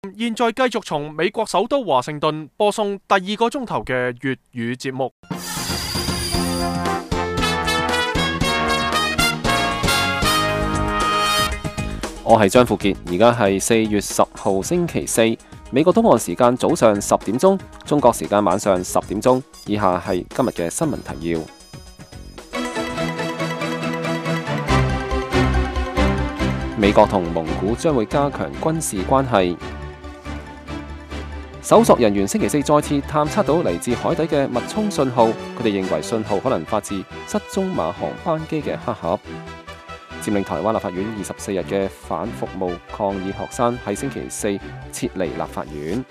現在繼續從美國首都華盛頓播送第2個鐘頭嘅粵語節目。 我係張富傑，而家係4月10號星期四，美國東岸時間早上10點鐘，中國時間晚上10點鐘。以下係今日嘅新聞提要。美國同蒙古將會加強軍事關係。搜索人員星期四再次探測到嚟自海底嘅脈衝信號，佢哋認為信號可能發自失蹤馬航班機嘅黑盒。佔領台灣立法院24日嘅反服務抗議學生喺星期四撤離立法院。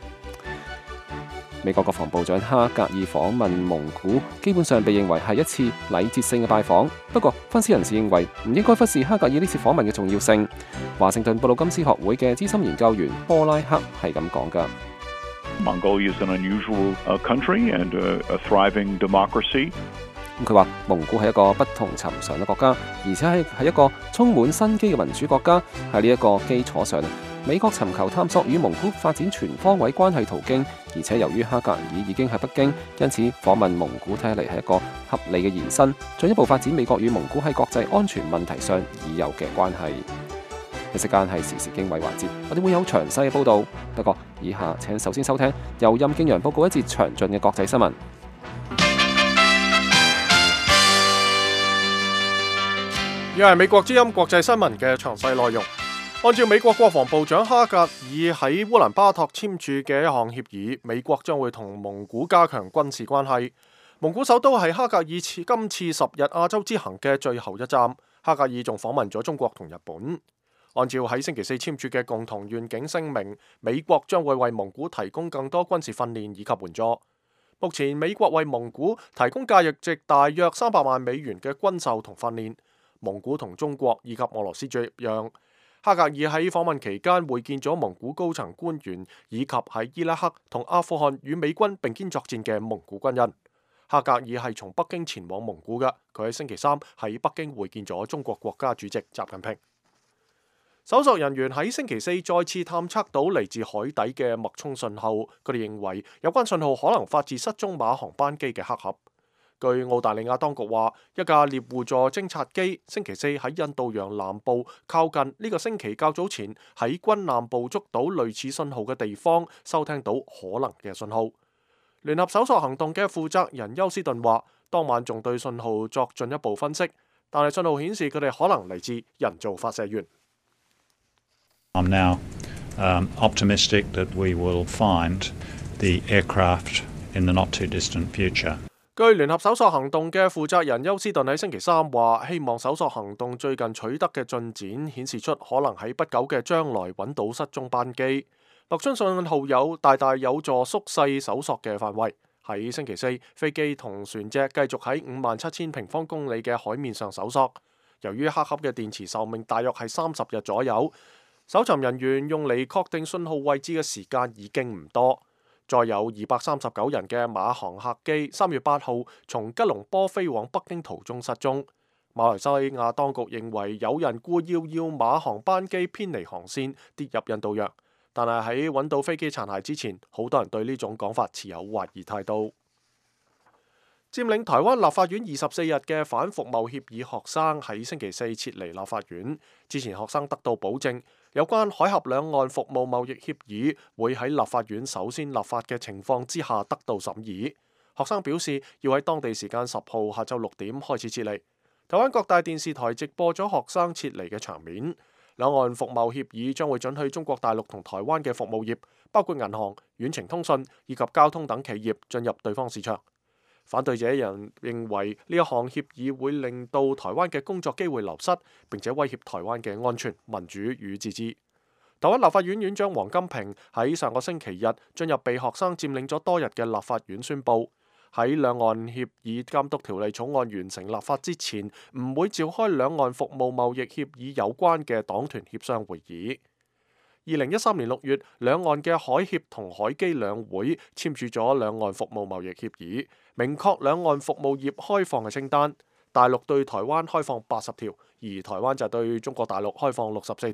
美國國防部長哈格爾訪問蒙古，基本上被認為係一次禮節性嘅拜訪。不過，分析人士認為唔應該忽視哈格爾呢次訪問嘅重要性。華盛頓布魯金斯學會嘅資深研究員波拉克係咁講㗎。 Mongolia is an unusual country and a thriving democracy. 佢話蒙古係一個不同尋常嘅國家，而且係一個充滿生機嘅民主國家。喺呢一個基礎上，美國尋求探索與蒙古發展全方位關係途徑。而且由於哈格爾已經喺北京，因此訪問蒙古睇嚟係一個合理嘅延伸，進一步發展美國與蒙古喺國際安全問題上已有嘅關係。一時間係時事經緯環節，我哋會有詳細嘅報導。不過以下請首先收聽由任敬陽報告一節詳盡嘅國際新聞。 以下係美國之音國際新聞嘅詳細內容。按照美國國防部長哈格爾喺烏蘭巴托簽署嘅一項協議，美國將會同蒙古加強軍事關係。蒙古首都係哈格爾今次10日亞洲之行嘅最後一站。哈格爾仲訪問咗中國同日本。按照喺星期四簽署嘅共同願景聲明，美國將會為蒙古提供更多軍事訓練以及援助。目前美國為蒙古提供價值大約300萬美元嘅軍售同訓練。蒙古同中國以及俄羅斯最一樣。哈格爾喺訪問期間會見咗蒙古高層官員，以及喺伊拉克同阿富汗與美軍並肩作戰嘅蒙古軍人。哈格爾係從北京前往蒙古嘅，佢喺星期三喺北京會見咗中國國家主席習近平。搜索人員喺星期四再次探測到嚟自海底嘅脈衝信號，佢哋認為有關信號可能發自失蹤馬航班機嘅黑盒。據澳大利亞當局話，一架獵戶座偵察機星期四喺印度洋南部靠近呢個星期較早前喺軍艦捕捉到類似信號嘅地方收聽到可能嘅信號。聯合搜索行動嘅負責人休斯頓話，當晚仲對信號作進一步分析，但係信號顯示佢哋可能嚟自人造發射源。 I'm now optimistic that we will find the aircraft in the not too distant future. 據聯合搜索行動嘅負責人休斯頓喺星期三話，希望搜索行動最近取得嘅進展顯示出可能喺不久嘅將來揾到失蹤班機。脈衝信號大大有助縮細搜索嘅範圍。喺星期四，飛機同船隻繼續喺57,000平方公里嘅海面上搜索。由於黑盒嘅電池壽命大約係30日左右，搜尋人員用嚟確定信號位置嘅時間已經唔多。再有239人嘅馬航客機3月8號從吉隆坡飛往北京途中失蹤。馬來西亞當局認為有人故意要馬航班機偏離航線跌入印度洋，但係喺揾到飛機殘骸之前，好多人對呢種講法持有懷疑態度。佔領台灣立法院24日嘅反服貿協議學生喺星期四撤離立法院。之前學生得到保證，有關海峽兩岸服務貿易協議會喺立法院首先立法嘅情況之下得到審議。學生表示要喺當地時間10號下晝6點開始撤離。台灣各大電視台直播咗學生撤離嘅場面。兩岸服貿協議將會准許中國大陸同台灣嘅服務業，包括銀行、遠程通訊以及交通等企業進入對方市場。反對者人認為呢一項協議會令到台灣嘅工作機會流失，並且威脅台灣嘅安全、民主與自治。台灣立法院院長王金平喺上個星期日進入被學生佔領咗多日嘅立法院，宣布喺兩岸協議監督條例草案完成立法之前，唔會召開兩岸服務貿易協議有關嘅黨團協商會議。2013年6月，兩岸嘅海協同海基兩會簽署咗兩岸服務貿易協議，明確兩岸服務業開放嘅清單。大陸對台灣開放80條，而台灣就對中國大陸開放64條。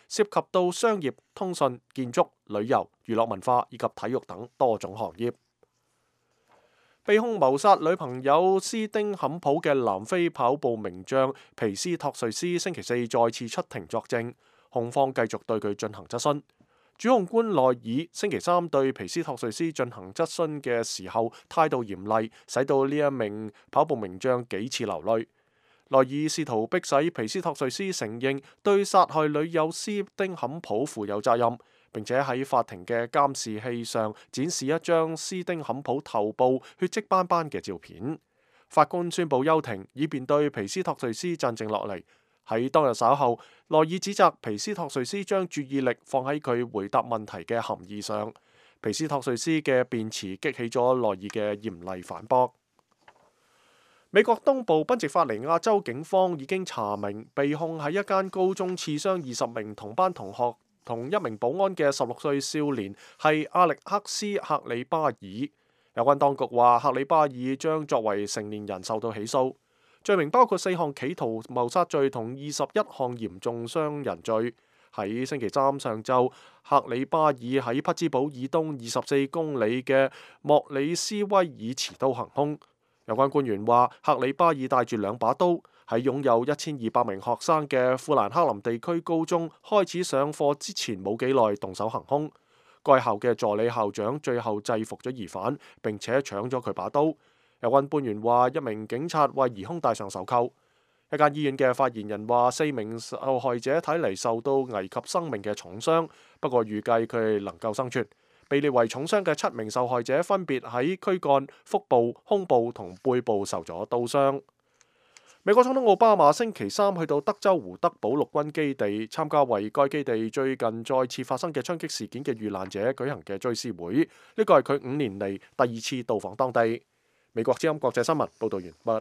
涉及到商業、通訊、建築、旅遊、娛樂文化以及體育等多種行業。被控謀殺女朋友斯丁坎普嘅南非跑步名將皮斯托瑞斯星期四再次出庭作證，控方繼續對佢進行質詢。主控官內爾星期三對皮斯托瑞斯進行質詢嘅時候態度嚴厲，使到呢一名跑步名將幾次流淚。內爾試圖迫使皮斯托瑞斯承認對殺害女友斯丁坎普負有責任，並且喺法庭嘅監視器上展示一張斯丁坎普頭部血跡斑斑嘅照片。法官宣布休庭，以便對皮斯托瑞斯鎮靜落嚟。喺當日稍後，內爾指責皮斯托瑞斯將注意力放喺佢回答問題嘅含義上。皮斯托瑞斯嘅辯詞激起咗內爾嘅嚴厲反駁。美國東部賓夕法尼亞州警方已經查明，被控喺一間高中刺傷20名同班同學同一名保安嘅16歲少年係阿力克斯·克里巴爾。有關當局話，克里巴爾將作為成年人受到起訴，罪名包括4項企圖謀殺罪同21項嚴重傷人罪。喺星期三上晝，克里巴爾喺匹茲堡以東24公里嘅莫里斯威爾持刀行兇。有關官員話，克里巴爾帶住2把刀，喺擁有1200名學生嘅富蘭克林地區高中開始上課之前冇幾耐動手行兇。該校嘅助理校長最後制服咗疑犯，並且搶咗佢把刀。有關官員話，一名警察為疑兇戴上手銬。一間醫院嘅發言人話，4名受害者睇嚟受到危及生命嘅重傷，不過預計佢哋能夠生存。被列為重傷嘅7名受害者分別喺軀幹、腹部、胸部同背部受咗刀傷。美國總統奧巴馬星期三去到德州胡德堡陸軍基地參加為該基地最近再次發生嘅槍擊事件嘅遇難者舉行嘅追思會，呢個係佢5年嚟第2次到訪當地。美國之音國際新聞報道完畢。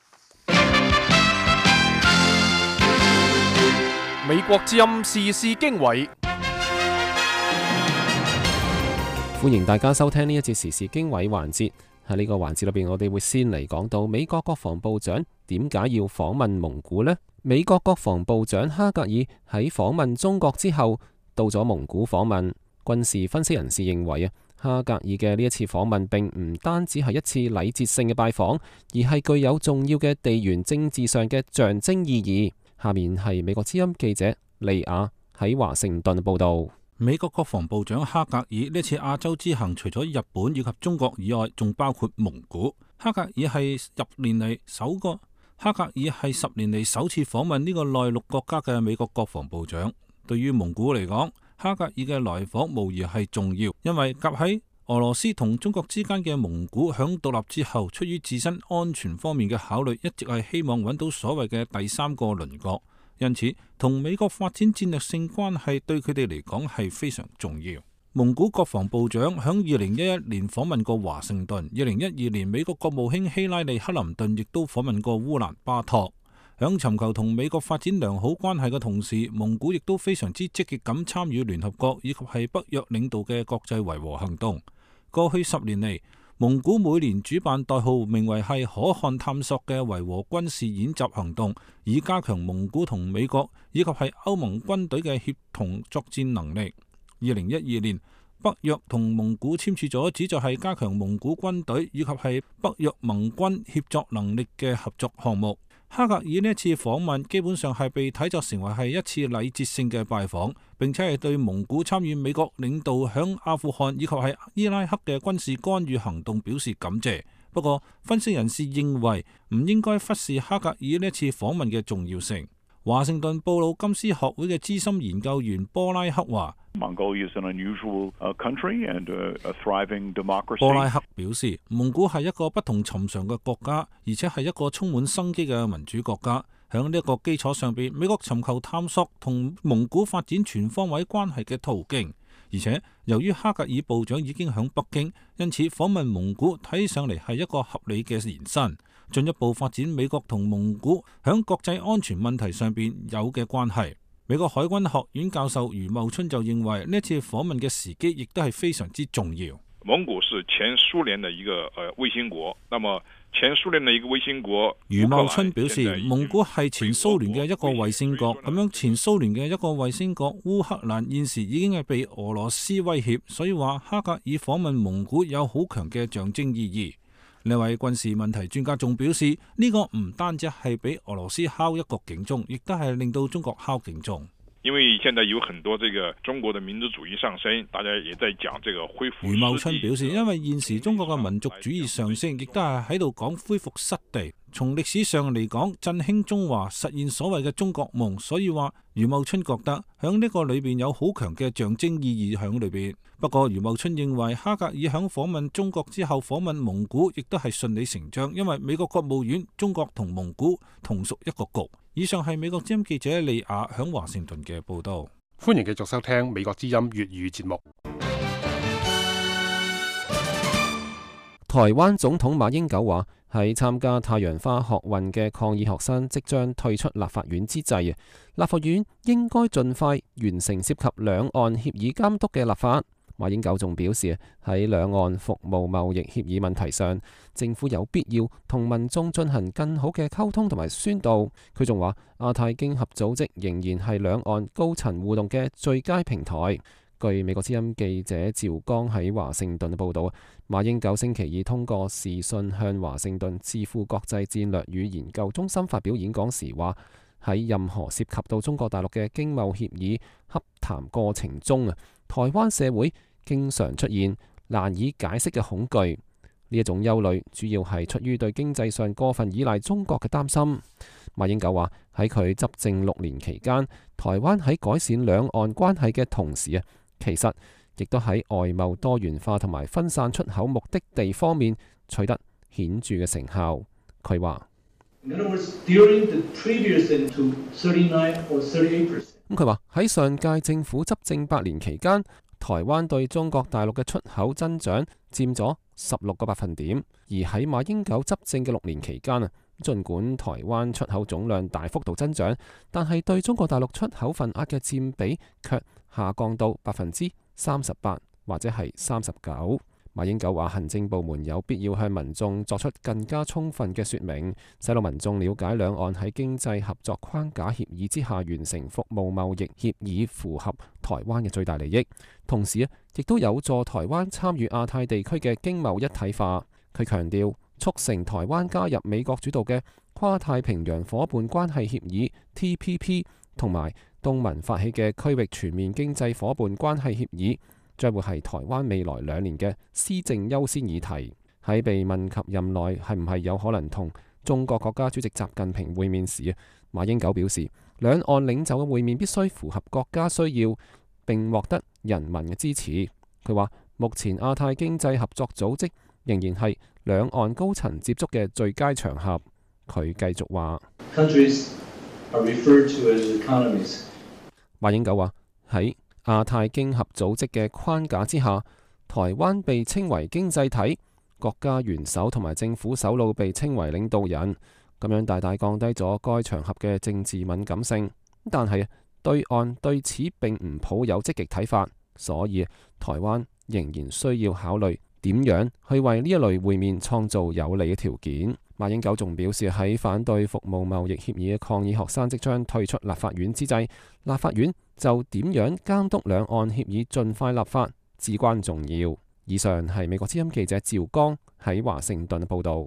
美國之音時事經緯。 歡迎大家收聽呢一節時事經緯環節。喺呢個環節裏邊，我哋會先嚟講到美國國防部長點解要訪問蒙古呢？美國國防部長哈格爾喺訪問中國之後，到咗蒙古訪問。軍事分析人士認為啊，哈格爾嘅呢一次訪問並唔單止係一次禮節性嘅拜訪，而係具有重要嘅地緣政治上嘅象徵意義。下面係美國之音記者利亞喺華盛頓報道。 美國國防部長哈格爾呢次亞洲之行，除咗日本以及中國以外，仲包括蒙古。哈格爾係10年嚟首次訪問呢個內陸國家嘅美國國防部長。對於蒙古嚟講，哈格爾嘅來訪無疑係重要，因為夾喺俄羅斯同中國之間嘅蒙古響獨立之後，出於自身安全方面嘅考慮，一直係希望揾到所謂嘅第3個鄰國。因此，同美國發展戰略性關係對佢哋嚟講係非常重要。蒙古國防部長響2011年訪問過華盛頓，2012年美國國務卿希拉里克林頓亦都訪問過烏蘭巴托。響尋求同美國發展良好關係嘅同時，蒙古亦都非常之積極咁參與聯合國以及係北約領導嘅國際維和行動。過去10年嚟，蒙古每年主辦代號名為係可汗探索嘅維和軍事演習行動，以加強蒙古同美國以及係歐盟軍隊嘅協同作戰能力。2012年，北約同蒙古簽署咗旨在係加強蒙古軍隊以及係北約盟軍協作能力嘅合作項目。哈格爾呢一次訪問基本上係被睇作成為係一次禮節性嘅拜訪，並且係對蒙古參與美國領導響阿富汗以及係伊拉克嘅軍事干預行動表示感謝。不過，分析人士認為唔應該忽視哈格爾呢一次訪問嘅重要性。華盛頓布魯金斯學會嘅資深研究員波拉克話，波拉克表示，蒙古係一個不同尋常嘅國家，而且係一個充滿生機嘅民主國家。響呢一個基礎上邊，美國尋求探索同蒙古發展全方位關係嘅途徑。而且由於哈格爾部長已經響北京，因此訪問蒙古睇上嚟係一個合理嘅延伸，進一步發展美國同蒙古響國際安全問題上邊有嘅關係。美國海軍學院教授余茂春就認為呢次訪問嘅時機亦都係非常之重要。 蒙古是前蘇聯的一個衛星國，那麼前蘇聯的一個衛星國。 余茂春表示，蒙古係前蘇聯嘅一個衛星國，咁樣前蘇聯嘅一個衛星國烏克蘭現時已經係被俄羅斯威脅，所以話哈格爾訪問蒙古有好強嘅象徵意義。呢位軍事問題專家仲表示，呢個唔單止係俾俄羅斯敲一個警鐘，亦都係令到中國敲警鐘。 因為現在有很多這個中國的民族主義上升，大家也在講這個恢復。 余茂春表示，因為現時中國嘅民族主義上升，亦都係喺度講恢復失地。從歷史上嚟講，振興中華，實現所謂嘅中國夢，所以話余茂春覺得響呢個裏邊有好強嘅象徵意義響裏邊。不過余茂春認為哈格爾響訪問中國之後訪問蒙古亦都係順理成章，因為美國國務院中國同蒙古同屬一個局。以上係美國之音記者利亞響華盛頓嘅報道。 歡迎繼續收聽美國之音粵語節目。 台灣總統馬英九話，喺參加太陽花學運嘅抗議學生即將退出立法院之際，立法院應該盡快完成涉及兩岸協議監督嘅立法。馬英九仲表示，喺兩岸服務貿易協議問題上，政府有必要同民眾進行更好嘅溝通同埋宣導。佢仲話，亞太經合組織仍然係兩岸高層互動嘅最佳平台。據美國之音記者趙剛喺華盛頓報道，馬英九星期二通過視訊向華盛頓智庫國際戰略與研究中心發表演講時話，喺任何涉及到中國大陸嘅經貿協議洽談過程中台灣社會經常出現難以解釋嘅恐懼，呢一種憂慮主要係出於對經濟上過分依賴中國嘅擔心。馬英九話，喺佢執政6年期間，台灣喺改善兩岸關係嘅同時其實亦都喺外貿多元化同埋分散出口目的地方面取得顯著嘅成效。佢話，佢話喺上屆政府執政8年期間，台灣對中國大陸嘅出口增長佔咗16個百分點，而喺馬英九執政嘅6年期間儘管台灣出口總量大幅度增長，但係對中國大陸出口份額嘅佔比卻下降到38%或者係39%。馬英九話，行政部門有必要向民眾作出更加充分嘅說明，使到民眾了解兩岸喺經濟合作框架協議之下完成服務貿易協議符合台灣嘅最大利益，同時亦都有助台灣參與亞太地區嘅經貿一體化。佢強調，促成台灣加入美國主導嘅跨太平洋夥伴關係協議 TPP 同埋東盟發起嘅區域全面經濟夥伴關係協議，將會係台灣未來2年嘅施政優先議題。喺被問及任內係唔係有可能同中國國家主席習近平會面時，馬英九表示，兩岸領袖嘅會面必須符合國家需要並獲得人民嘅支持。佢話，目前亞太經濟合作組織仍然係兩岸高層接觸嘅最佳場合。佢繼續話，馬英九話，喺亞太經合組織嘅框架之下，台灣被稱為經濟體，國家元首同埋政府首腦被稱為領導人，咁樣大大降低咗該場合嘅政治敏感性。但係對岸對此並唔抱有積極睇法，所以台灣仍然需要考慮點樣去為呢一類會面創造有利嘅條件。馬英九仲表示，喺反對服務貿易協議嘅抗議學生即將退出立法院之際，立法院就點樣監督兩岸協議盡快立法至關重要。以上係美國之音記者趙剛喺華盛頓報導。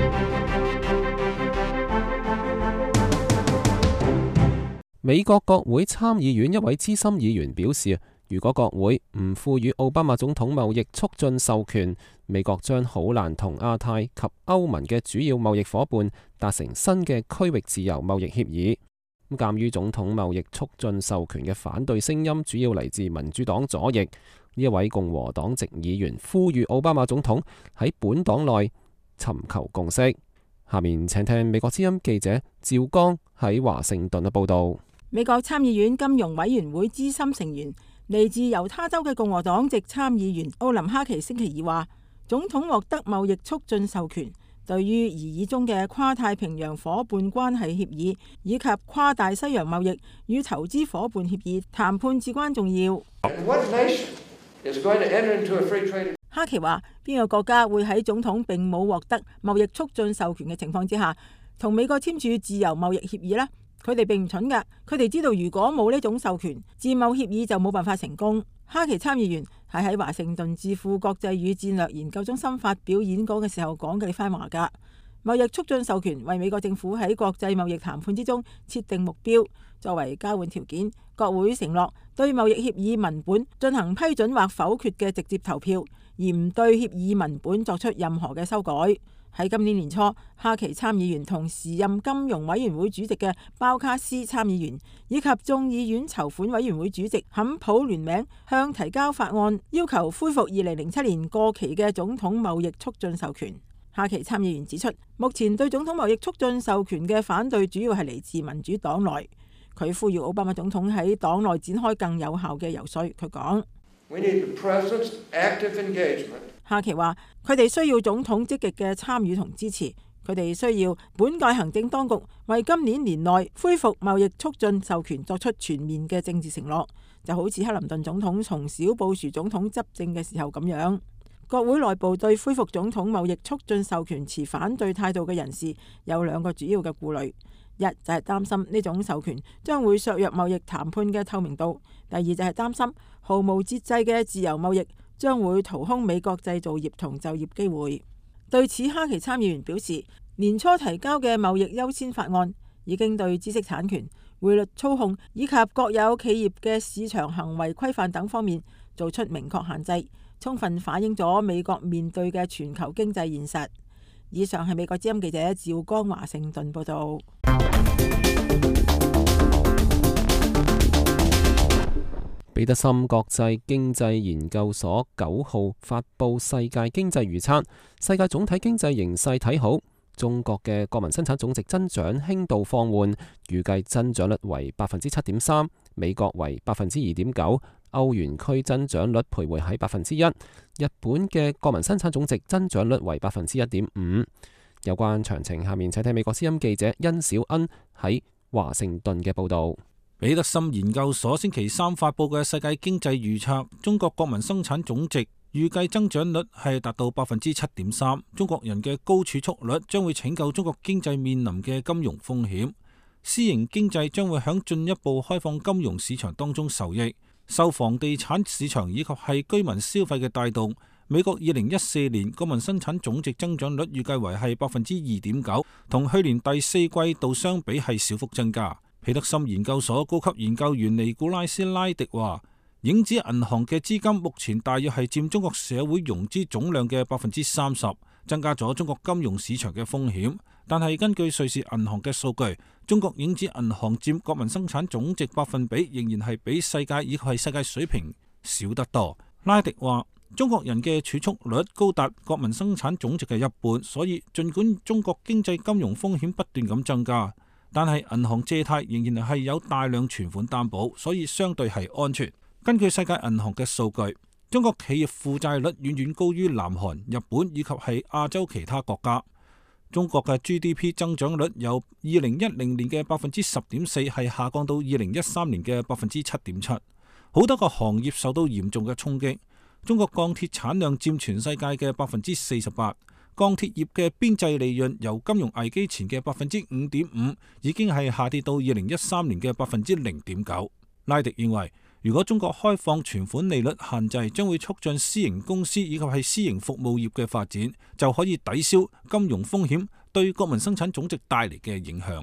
美國國會參議院一位資深議員表示，如果國會唔賦予奧巴馬總統貿易促進授權，美國將好難同亞太及歐盟嘅主要貿易夥伴達成新嘅區域自由貿易協議。咁鑑於總統貿易促進授權嘅反對聲音主要嚟自民主黨左翼，呢一位共和黨籍議員呼籲奧巴馬總統喺本黨內尋求共識。下面請聽美國之音記者趙剛喺華盛頓嘅報導。 美國參議院金融委員會資深成員，嚟自猶他州嘅共和黨籍參議員奧林哈奇星期二話，總統獲得貿易促進授權，對於擬議中嘅跨太平洋夥伴關係協議以及跨大西洋貿易與投資夥伴協議談判至關重要。 哈奇話：邊個國家會喺總統並冇獲得貿易促進授權嘅情況之下，同美國簽署自由貿易協議呢？佢哋並唔蠢㗎，佢哋知道如果冇呢種授權，自貿協議就冇辦法成功。哈奇參議員係喺華盛頓智庫國際與戰略研究中心發表演講嘅時候講嘅呢番話㗎。貿易促進授權為美國政府喺國際貿易談判之中設定目標，作為交換條件，國會承諾對貿易協議文本進行批准或否決嘅直接投票，而唔對協議文本作出任何嘅修改。喺今年年初，哈奇參議員同時任金融委員會主席嘅包卡斯參議員以及眾議院籌款委員會主席坎普聯名向提交法案，要求恢復2007年過期嘅總統貿易促進授權。哈奇參議員指出，目前對總統貿易促進授權嘅反對主要係嚟自民主黨內。佢呼籲奧巴馬總統喺黨內展開更有效嘅游說。佢講：哈奇話，佢哋需要總統積極嘅參與同支持，佢哋需要本屆行政當局為今年年內恢復貿易促進授權作出全面嘅政治承諾，就好似克林頓總統從小布殊總統執政嘅時候咁樣。國會內部對恢復總統貿易促進授權持反對態度嘅人士有兩個主要嘅顧慮，一就係擔心呢種授權將會削弱貿易談判嘅透明度，第二就係擔心毫無節制嘅自由貿易將會掏空美國製造業同就業機會。對此，哈奇參議員表示，年初提交嘅貿易優先法案已經對知識產權、匯率操控以及國有企業嘅市場行為規範等方面做出明確限制，充分反映咗美國面對嘅全球經濟現實。以上係美國之音記者趙江華盛頓報道。 彼得森國際經濟研究所9號發佈世界經濟預測，世界總體經濟形勢睇好，中國嘅國民生產總值增長輕度放緩，預計增長率為7.3%，美國為2.9%，歐元區增長率徘徊喺1%，日本嘅國民生產總值增長率為1.5%。有關詳情，下面請睇美國之音記者殷小恩喺華盛頓嘅報導。 彼得森研究所星期三發佈嘅世界經濟預測，中國國民生產總值預計增長率係達到7.3%。中國人嘅高儲蓄率將會拯救中國經濟面臨嘅金融風險。私營經濟將會響進一步開放金融市場當中受益，受房地產市場以及係居民消費嘅帶動。美國2014年國民生產總值增長率預計為係2.9%，同去年第四季度相比係小幅增加。彼得森研究所高級研究員尼古拉斯拉迪話，影子銀行嘅資金目前大約係佔中國社會融資總量嘅30%，增加咗中國金融市場嘅風險。但係根據瑞士銀行嘅數據，中國影子銀行佔國民生產總值百分比仍然係比世界以及係世界水平少得多。拉迪話，中國人嘅儲蓄率高達國民生產總值嘅一半，所以儘管中國經濟金融風險不斷咁增加，但係銀行借貸仍然係有大量存款擔保，所以相對係安全。根據世界銀行嘅數據，中國企業負債率遠遠高於南韓、日本以及係亞洲其他國家。中國嘅 GDP 增長率由2010年嘅10.4%係下降到2013年嘅7.7%，好多個行業受到嚴重嘅衝擊。中國鋼鐵產量佔全世界嘅48%。鋼鐵業嘅邊際利潤由金融危機前嘅5.5%已經係下跌到2013年嘅0.9%。拉迪認為，如果中國開放存款利率限制，將會促進私營公司以及係私營服務業嘅發展，就可以抵消金融風險對國民生產總值帶嚟嘅影響。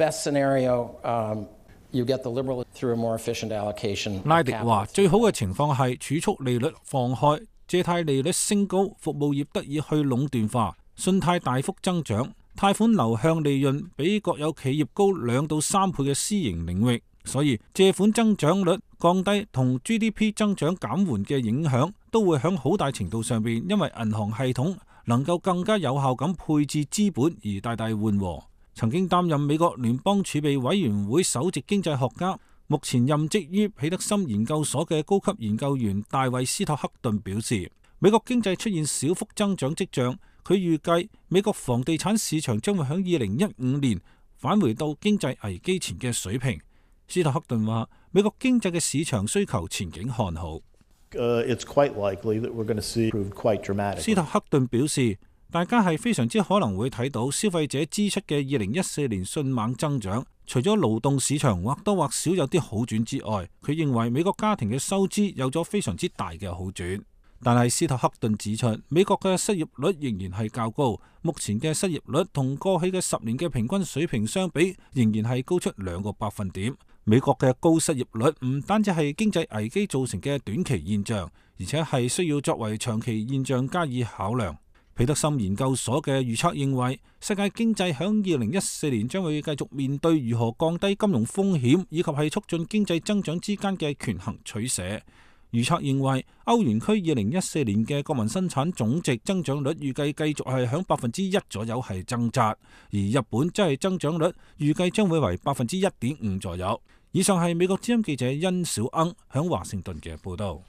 拉迪話，最好嘅情況係儲蓄利率放開，借貸利率升高，服務業得以去壟斷化，信貸大幅增長，貸款流向利潤比國有企業高2到3倍嘅私營領域，所以借款增長率降低同 GDP 增長減緩嘅影響都會響好大程度上邊，因為銀行系統能夠更加有效咁配置資本而大大緩和。曾經擔任美國聯邦儲備委員會首席經濟學家，目前任職於彼得森研究所嘅高級研究員大衛斯托克頓表示，美國經濟出現小幅增長跡象，佢預計美國房地產市場將會喺2015年返回到經濟危機前嘅水平。斯托克頓話，美國經濟嘅市場需求前景看好。 it's quite likely that we're going to see improved quite dramatically. 斯托克頓表示，大家係非常之可能會睇到消費者支出嘅2014年迅猛增長。除咗勞動市場或多或少有啲好轉之外，佢認為美國家庭嘅收支有咗非常之大嘅好轉。但係斯托克頓指出，美國嘅失業率仍然係較高，目前嘅失業率同過去嘅10年嘅平均水平相比，仍然係高出2個百分點。美國嘅高失業率唔單止係經濟危機造成嘅短期現象，而且係需要作為長期現象加以考量。彼得森研究所嘅預測認為，世界經濟響2014年將會繼續面對如何降低金融風險以及係促進經濟增長之間嘅權衡取捨。預測認為，歐元區2014年嘅國民生產總值增長率預計繼續係響1%左右係掙扎，而日本則係增長率預計將會為1.5%左右。以上係美國之音記者殷小鶯響華盛頓嘅報道。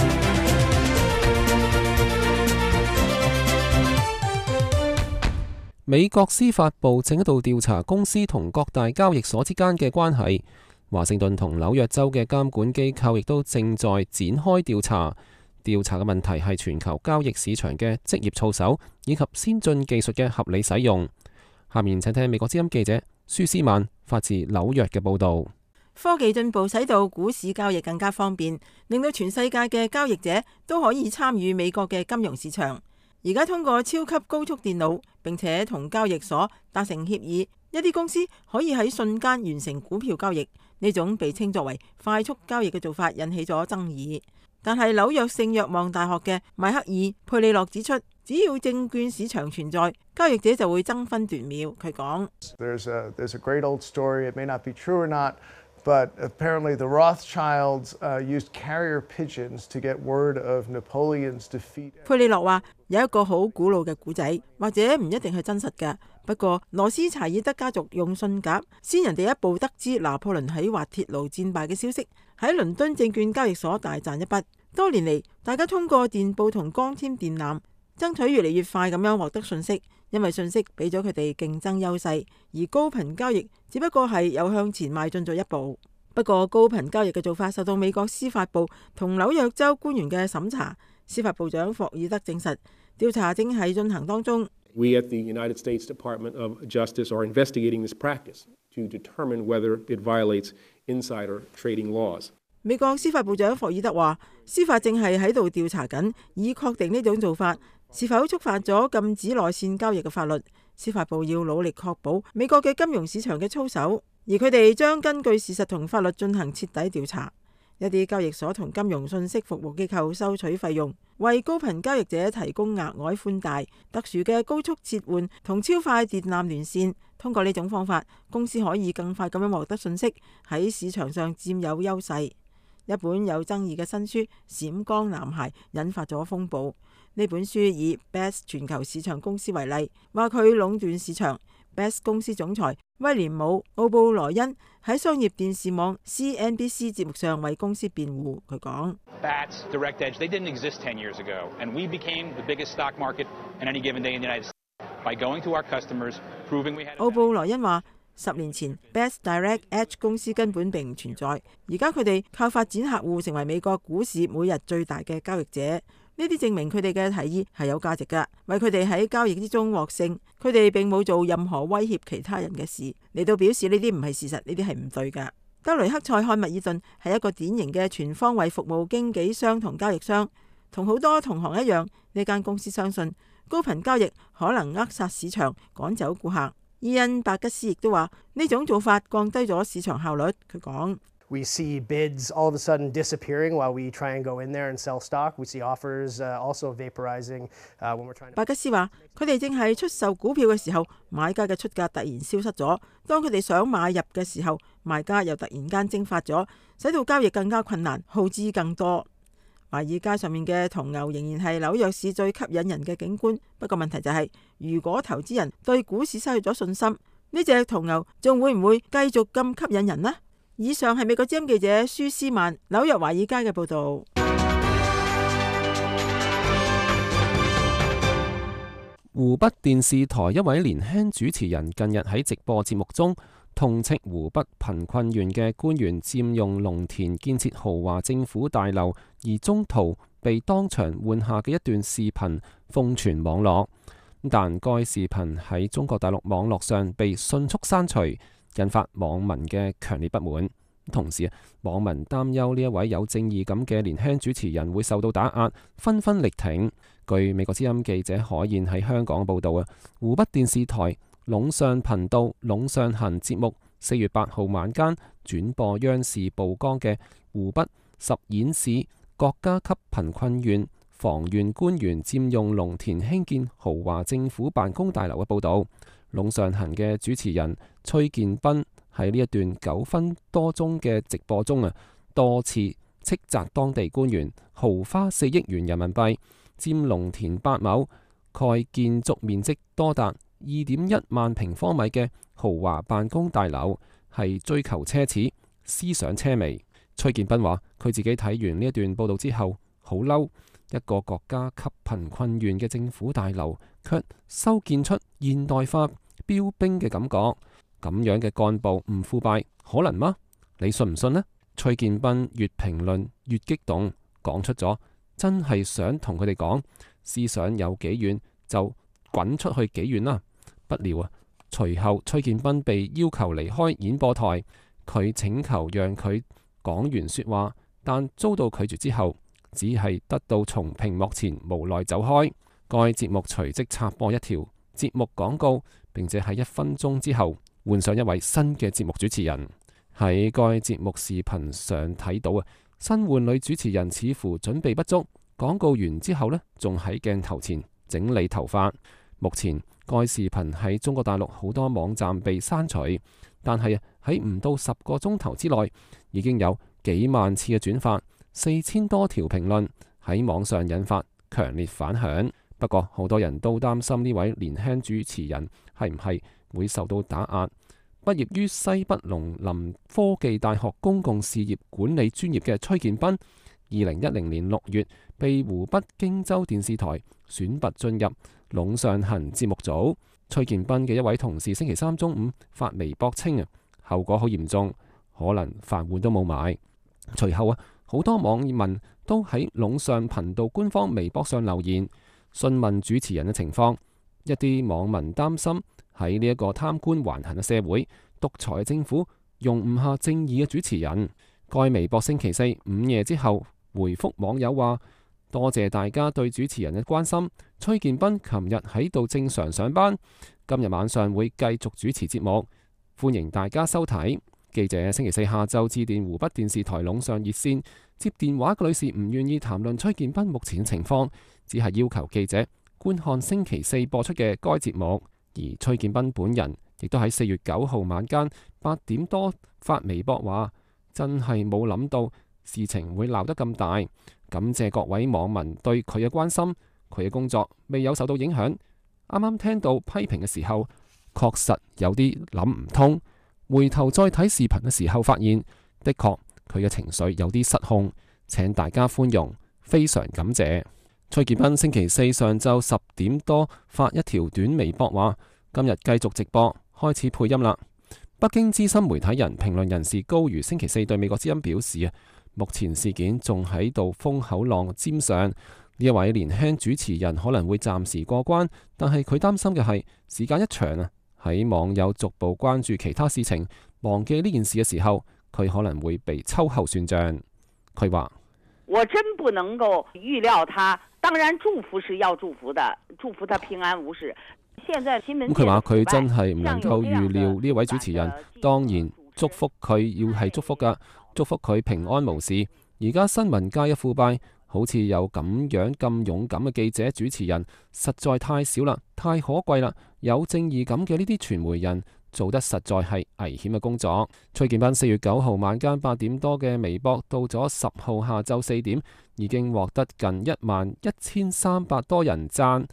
美國司法部正喺度調查公司同各大交易所之間嘅關係。華盛頓同紐約州嘅監管機構亦都正在展開調查。調查嘅問題係全球交易市場嘅職業操守以及先進技術嘅合理使用。下面請聽美國之音記者舒斯曼發自紐約嘅報導。 科技進步使到股市交易更加方便，令到全世界嘅交易者都可以參與美國嘅金融市場。而家通過超級高速電腦，並且同交易所達成協議，一啲公司可以喺瞬間完成股票交易。呢種被稱作為快速交易嘅做法引起咗爭議。但係紐約聖若望大學嘅邁克爾佩利諾指出，只要證券市場存在，交易者就會爭分奪秒。佢講 ：There's a great old story. It may not be true or not, but apparently the Rothschilds used carrier pigeons to get word of Napoleon's defeat. 佩利諾話有一個好古老嘅古仔，或者唔一定係真實嘅。不過羅斯柴爾德家族用信鴿先人哋一步得知拿破崙喺滑鐵盧戰敗嘅消息，喺倫敦證券交易所大賺一筆。多年嚟，大家通過電報同光纖電纜爭取越嚟越快咁樣獲得信息，因為信息俾咗佢哋競爭優勢，而高頻交易只不過係有向前邁進咗一步。不過高頻交易嘅做法受到美國司法部同紐約州官員嘅審查。司法部長霍爾德證實，調查正係進行當中。 We at the United States Department of Justice are investigating this practice to determine whether it violates insider trading laws. 美國司法部長霍爾德話，司法正係喺度調查緊，以確定呢種做法是否觸犯咗禁止內線交易嘅法律。司法部要努力確保美國嘅金融市場嘅操守，而佢哋將根據事實同法律進行徹底調查。一啲交易所同金融信息服務機構收取費用，為高頻交易者提供額外寬帶、特殊嘅高速切換同超快電纜連線。通過呢種方法，公司可以更快咁樣獲得信息，喺市場上佔有優勢。一本有爭議嘅新書《閃光男孩》引發咗風暴。呢本書以 Best 全球市場公司為例，話佢壟斷市場。Best 公司總裁威廉姆奧布萊恩喺商業電視網 CNBC 節目上為公司辯護。佢講 ：Bats, Direct Edge, they didn't exist 10 years ago, and we became the biggest stock market in any given day in the United States by going to our customers, proving we had. 奧布萊恩話：10年前 Best Direct Edge 公司根本並唔存在，而家佢哋靠發展客戶成為美國股市每日最大嘅交易者。呢啲證明佢哋嘅提議係有價值㗎，為佢哋喺交易之中獲勝。佢哋並冇做任何威脅其他人嘅事，嚟到表示呢啲唔係事實，呢啲係唔對㗎。德雷克塞漢密爾頓係一個典型嘅全方位服務經紀商同交易商，同好多同行一樣，呢間公司相信高頻交易可能扼殺市場，趕走顧客。伊恩伯吉斯亦都話呢種做法降低咗市場效率。佢講 ：We see bids all of a sudden disappearing while we try and go in there and sell stock. We see offers also vaporizing when we're trying to. 伯吉斯話：佢哋正係出售股票嘅時候，買家嘅出價突然消失咗；當佢哋想買入嘅時候，賣家又突然間蒸發咗，使到交易更加困難，耗資更多。華爾街上面嘅銅牛仍然係紐約市最吸引人嘅景觀。不過問題就係，如果投資人對股市失去咗信心，呢隻銅牛仲會唔會繼續咁吸引人呢？以上係美國之音記者舒斯曼紐約華爾街嘅報導。 湖北電視台一位年輕主持人近日喺直播節目中痛斥湖北貧困縣嘅官員佔用農田建設豪華政府大樓，而中途被當場換下嘅一段視頻瘋傳網絡。但該視頻喺中國大陸網絡上被迅速刪除，引發網民嘅強烈不滿。同時，網民擔憂呢一位有正義感嘅年輕主持人會受到打壓，紛紛力挺。據美國之音記者海燕喺香港報導，湖北電視台隴上頻道《隴上行》節目4月8號晚間轉播央視曝光嘅湖北十堰市國家級貧困縣房縣官員佔用農田興建豪華政府辦公大樓嘅報導。《隴上行》嘅主持人崔建斌喺呢一段9分多鐘嘅直播中多次斥責當地官員豪花4億元人民幣佔農田8畝，蓋建築面積多達2.1萬平方米嘅豪華辦公大樓，係追求奢侈、思想奢靡。崔建斌話：佢自己睇完呢一段報導之後，好嬲，一個國家級貧困縣嘅政府大樓，卻修建出現代化標兵嘅感覺。咁樣嘅幹部唔腐敗，可能嗎？你信唔信呢？崔建斌越評論越激動，講出咗真係想同佢哋講，思想有幾遠就滾出去幾遠啦。不料隨後崔建斌被要求離開演播台，佢請求讓佢講完說話，但遭到拒絕之後，只係得到從屏幕前無奈走開。該節目隨即插播一條節目廣告，並且喺1分鐘之後換上一位新嘅節目主持人。喺該節目視頻上睇到新換女主持人似乎準備不足，廣告完之後仲喺鏡頭前整理頭髮。目前該視頻喺中國大陸好多網站被刪除，但係喺唔到10個鐘頭之內，已經有幾萬次嘅轉發，4000多條評論，喺網上引發強烈反響。不過好多人都擔心呢位年輕主持人係唔係會受到打壓。畢業於西北農林科技大學公共事業管理專業嘅崔建斌，2010年6月被湖北荊州電視台選拔進入隴上行節目組。崔建斌嘅一位同事星期3中午發微博稱後果好嚴重，可能飯碗都冇埋。隨後好多網民都喺隴上頻道官方微博上留言詢問主持人嘅情況。一啲網民擔心喺呢一個貪官橫行嘅社會，獨裁政府容唔下正義嘅主持人。該微博星期4午夜之後回覆網友話：多謝大家對主持人嘅關心。崔建斌琴日喺度正常上班，今日晚上會繼續主持節目，歡迎大家收睇。記者星期4下晝致電湖北電視台隴上熱線，接電話嘅女士唔願意談論崔建斌目前情況，只係要求記者觀看星期4播出嘅該節目。而崔建斌本人亦都喺4月9號晚間8點多發微博話：真係冇諗到事情會鬧得咁大，感謝各位網民對佢嘅關心，佢嘅工作未有受到影響。啱啱聽到批評嘅時候，確實有啲諗唔通，回頭再睇視頻嘅時候，發現的確佢嘅情緒有啲失控，請大家寬容，非常感謝。崔建斌星期4上晝10點多發一條短微博話：今日繼續直播，開始配音啦。北京資深媒體人、評論人士高瑜星期4對美國之音表示目前事件仲喺度風口浪尖上，呢一位年輕主持人可能會暫時過關，但係佢擔心嘅係時間一長喺網友逐步關注其他事情，忘記呢件事嘅時候，佢可能會被秋後算賬。佢話： 我真不能夠預料他，當然祝福是要祝福的，祝福他平安無事。現在新聞佢話佢真係唔能夠預料呢位主持人，當然祝福佢要係祝福噶，祝福佢平安無事。而家新聞界嘅腐敗，好似有咁樣咁勇敢嘅記者主持人，實在太少啦，太可貴啦。有正義感嘅呢啲傳媒人，做得實在係危險嘅工作。崔建斌4月9號晚間8點多嘅微博，到咗10號下晝4點，已經獲得近11300多人讚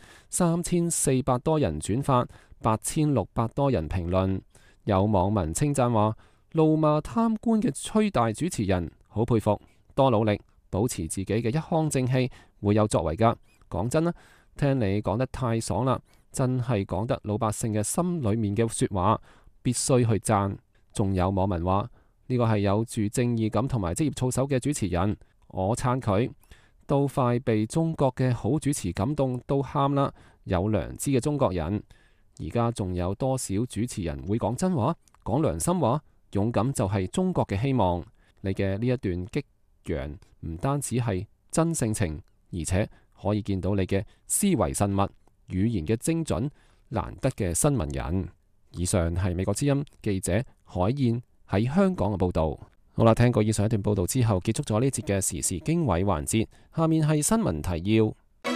，3400多人轉發，8600多人評論。有網民稱讚話：怒罵貪官嘅崔大主持人，好佩服，多努力，保持自己嘅一腔正氣，會有作為㗎。講真啦，聽你講得太爽啦，真係講得老百姓嘅心裏面嘅說話，必須去讚。 仲有網民話呢個係有住正義感同埋職業操守嘅主持人，我撐佢。都快被中國嘅好主持感動到喊啦！有良知嘅中國人，而家仲有多少主持人會講真話、講良心話？勇敢就係中國嘅希望。你嘅呢一段激揚唔單止係真性情，而且可以見到你嘅思維慎密、語言嘅精準，難得嘅新聞人。以上係美國之音記者海燕喺香港嘅報導。好啦，聽過以上一段報導之後，結束咗呢節嘅時事經緯環節。下面係新聞提要。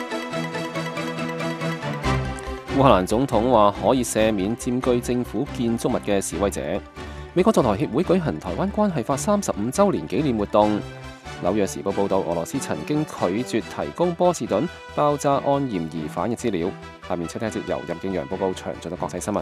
烏克蘭總統話可以赦免佔據政府建築物嘅示威者。美國在台協會舉行台灣關係法35週年紀念活動。紐約時報報導，俄羅斯曾經拒絕提供波士頓爆炸案嫌疑犯嘅資料。下面請聽一節由任敬陽報告詳盡嘅國際新聞。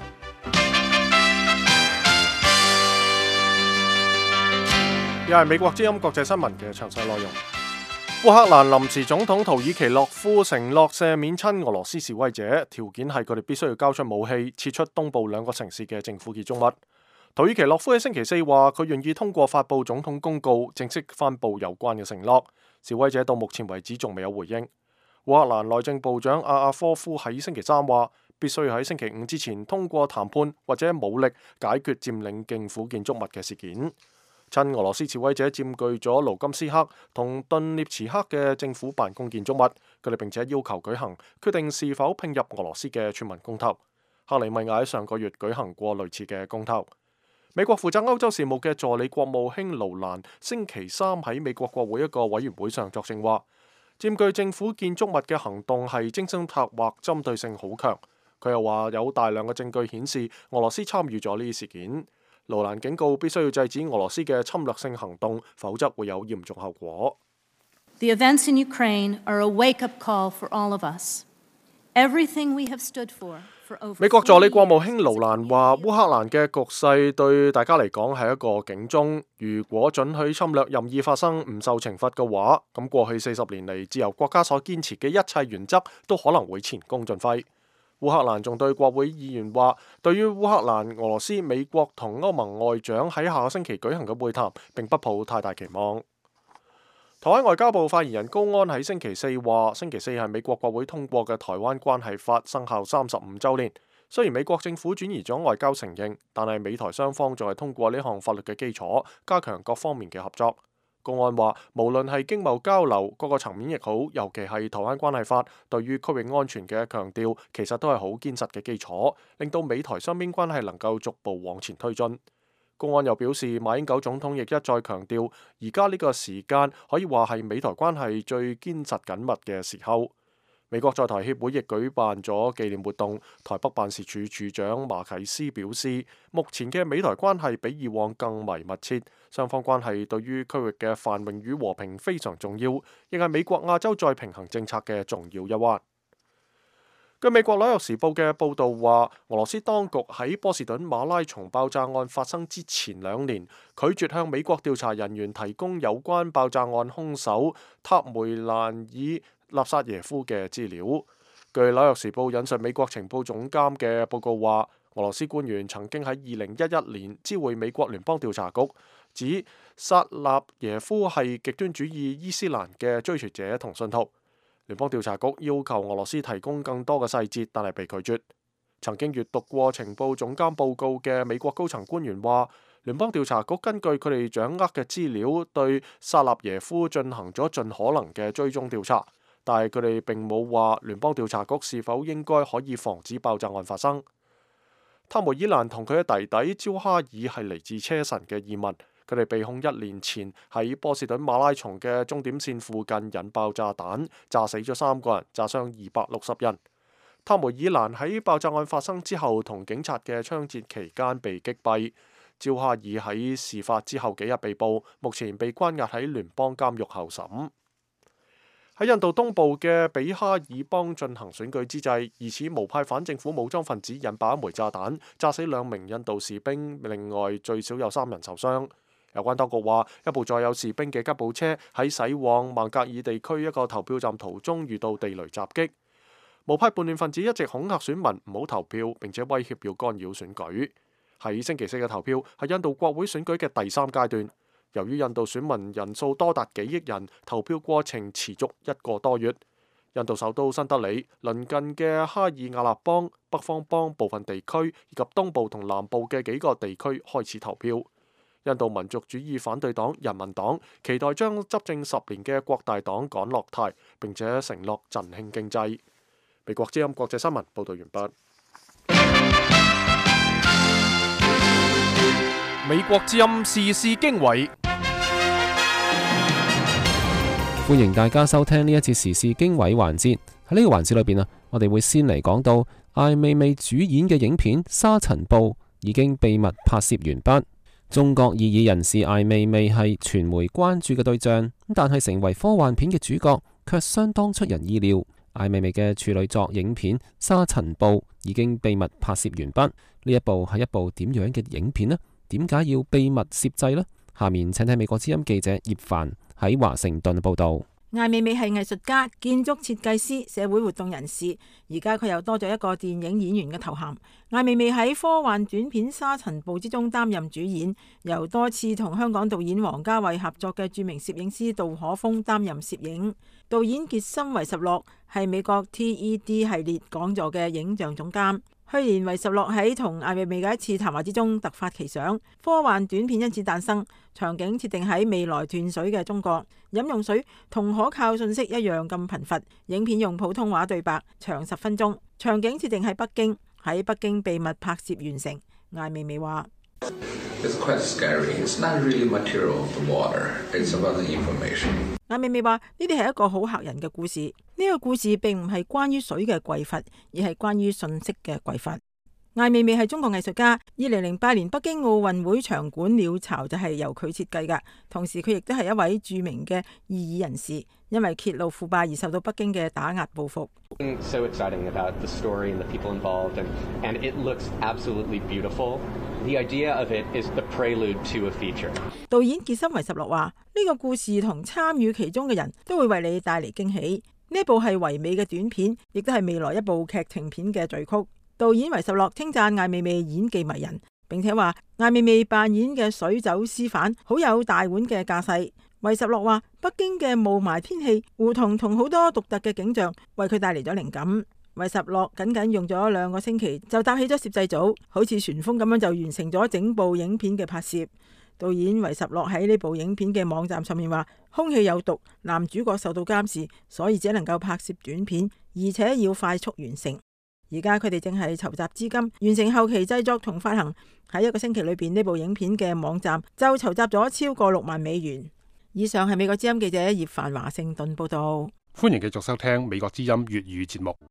又係美國之音國際新聞嘅詳細內容。烏克蘭臨時總統圖爾奇諾夫承諾赦免親俄羅斯示威者，條件係佢哋必須要交出武器，撤出東部2個城市嘅政府建築物。圖爾奇諾夫喺星期4話，佢願意通過發布總統公告，正式頒布有關嘅承諾。示威者到目前為止仲未有回應。烏克蘭內政部長阿亞科夫喺星期3話，必須喺星期5之前通過談判或者武力解決佔領政府建築物嘅事件。親俄羅斯示威者佔據咗盧甘斯克同頓涅茨克嘅政府辦公建築物，佢哋並且要求舉行決定是否併入俄羅斯嘅全民公投。克里米亞喺上個月舉行過類似嘅公投。美國負責歐洲事務嘅助理國務卿盧蘭星期3喺美國國會一個委員會上作證話，佔據政府建築物嘅行動係精心策劃，針對性好強。佢又話有大量嘅證據顯示俄羅斯參與咗呢啲事件。盧蘭警告必須要制止俄羅斯嘅侵略性行動，否則會有嚴重後果。 The events in Ukraine are a wake-up call for all of us. Everything we have stood for over 美國助理國務卿盧蘭話，烏克蘭嘅局勢對大家嚟講係一個警鐘。如果准許侵略任意發生，唔受懲罰嘅話，咁過去40年嚟自由國家所堅持嘅一切原則都可能會前功盡廢。烏克蘭仲對國會議員話，對於烏克蘭、俄羅斯、美國同歐盟外長喺下個星期舉行嘅會談並不抱太大期望。台灣外交部發言人高安喺星期4話，星期4係美國國會通過嘅台灣關係法生效35週年。雖然美國政府轉移咗外交承認，但係美台雙方仲係通過呢項法律嘅基礎，加強各方面嘅合作。高安話，無論係經貿交流各個層面亦好，尤其係台灣關係法對於區域安全嘅強調，其實都係好堅實嘅基礎，令到美台雙邊關係能夠逐步往前推進。高安又表示，馬英九總統亦一再強調，而家呢個時間可以話係美台關係最堅實緊密嘅時候。美國在台協會亦舉辦咗紀念活動，台北辦事處處長馬啟斯表示，目前嘅美台關係比以往更為密切，雙方關係對於區域嘅繁榮與和平非常重要，亦係美國亞洲再平衡政策嘅重要一環。據美國紐約時報嘅報導話，俄羅斯當局喺波士頓馬拉松爆炸案發生之前2年，拒絕向美國調查人員提供有關爆炸案兇手塔梅蘭爾納薩耶夫嘅資料。據紐約時報引述美國情報總監嘅報告話，俄羅斯官員曾經喺2011年知會美國聯邦調查局，指薩納耶夫係極端主義伊斯蘭嘅追隨者同信徒。聯邦調查局要求俄羅斯提供更多嘅細節，但係被拒絕。曾經閱讀過情報總監報告嘅美國高層官員話，聯邦調查局根據佢哋掌握嘅資料，對薩納耶夫進行咗盡可能嘅追蹤調查，但係佢哋並冇話聯邦調查局是否應該可以防止爆炸案發生。塔梅爾蘭同佢嘅弟弟焦哈爾係嚟自車臣嘅移民。佢哋被控1年前喺波士頓馬拉松嘅終點線附近引爆炸彈，炸死咗3個人，炸傷260人。塔梅爾蘭喺爆炸案發生之後同警察嘅槍戰期間被擊斃。焦哈爾喺事發之後幾日被捕，目前被關押喺聯邦監獄候審。喺印度東部嘅比哈爾邦進行選舉之際，疑似無派反政府武裝分子引爆一枚炸彈，炸死2名印度士兵，另外最少有3人受傷。有關當局話，一部載有士兵嘅吉普車喺駛往孟格爾地區一個投票站途中遇到地雷襲擊。無派叛亂分子一直恐嚇選民唔好投票，並且威脅要干擾選舉。 喺星期四嘅投票係印度國會選舉嘅第3階段。由於印度選民人數多達幾億人，投票過程持續1個多月。印度首都新德里、鄰近嘅哈爾亞納邦、北方邦部分地區以及東部同南部嘅幾個地區開始投票。印度民族主義反對黨人民黨期待將執政10年嘅國大黨趕落台，並且承諾振興經濟。美國之音國際新聞報道完畢。美國之音時事經緯。 歡迎大家收聽呢一節時事經緯環節。喺呢個環節裏邊我哋會先嚟講到艾未未主演嘅影片《沙塵暴》已經秘密拍攝完畢。中國異議人士艾未未係傳媒關注嘅對象，但係成為科幻片嘅主角卻相當出人意料。艾未未嘅處女作影片《沙塵暴》已經秘密拍攝完畢。呢一部係一部點樣嘅影片呢？點解要秘密攝製呢？下面請睇美國之音記者葉帆喺華盛頓報道。 艾未未係藝術家、建築設計師、社會活動人士，而家佢又多咗一個電影演員嘅頭銜。艾未未喺科幻短片《沙塵暴》之中擔任主演，由多次同香港導演王家衛合作嘅著名攝影師杜可風擔任攝影。導演傑森維什洛係美國 TED 系列講座嘅影像總監。去年維什洛喺同艾未未嘅一次談話之中突發奇想，科幻短片因此誕生。場景設定喺未來斷水嘅中國，飲用水同可靠信息一樣咁貧乏。影片用普通話對白，長10分鐘。場景設定喺北京，喺北京秘密拍攝完成。艾未未話艾未未話呢啲係一個好嚇人嘅故事。呢個故事並唔係關於水嘅匱乏，而係關於信息嘅匱乏。艾未未係中國藝術家，2008年北京奧運會場館鳥巢就係由佢設計㗎。同時佢亦都係一位著名嘅異議人士，因為揭露腐敗而受到北京嘅打壓報復。 So exciting about the story and the people involved, and it looks absolutely beautiful. The idea of it is the prelude to a feature. 導演傑森維什洛話：呢個故事同參與其中嘅人都會為你帶嚟驚喜。呢部係唯美嘅短片，亦都係未來一部劇情片嘅序曲。導演維什洛稱讚艾未未演技迷人，並且話艾未未扮演嘅水走私犯好有大腕嘅架勢。維什洛話：北京嘅霧霾天氣，胡同好多獨特嘅景象，為佢帶嚟咗靈感。維什洛僅用咗2個星期就搭起咗攝製組，好似旋風咁樣就完成咗整部影片嘅拍攝。導演維什洛喺呢部影片嘅網站上面話：空氣有毒，男主角受到監視，所以只能夠拍攝短片，而且要快速完成。而家佢哋正係籌集資金，完成後期製作同發行。喺1個星期裏邊，呢部影片嘅網站就籌集咗超過6萬美元。以上係美國之音記者葉帆華盛頓報道。 歡迎繼續收聽美國之音粵語節目。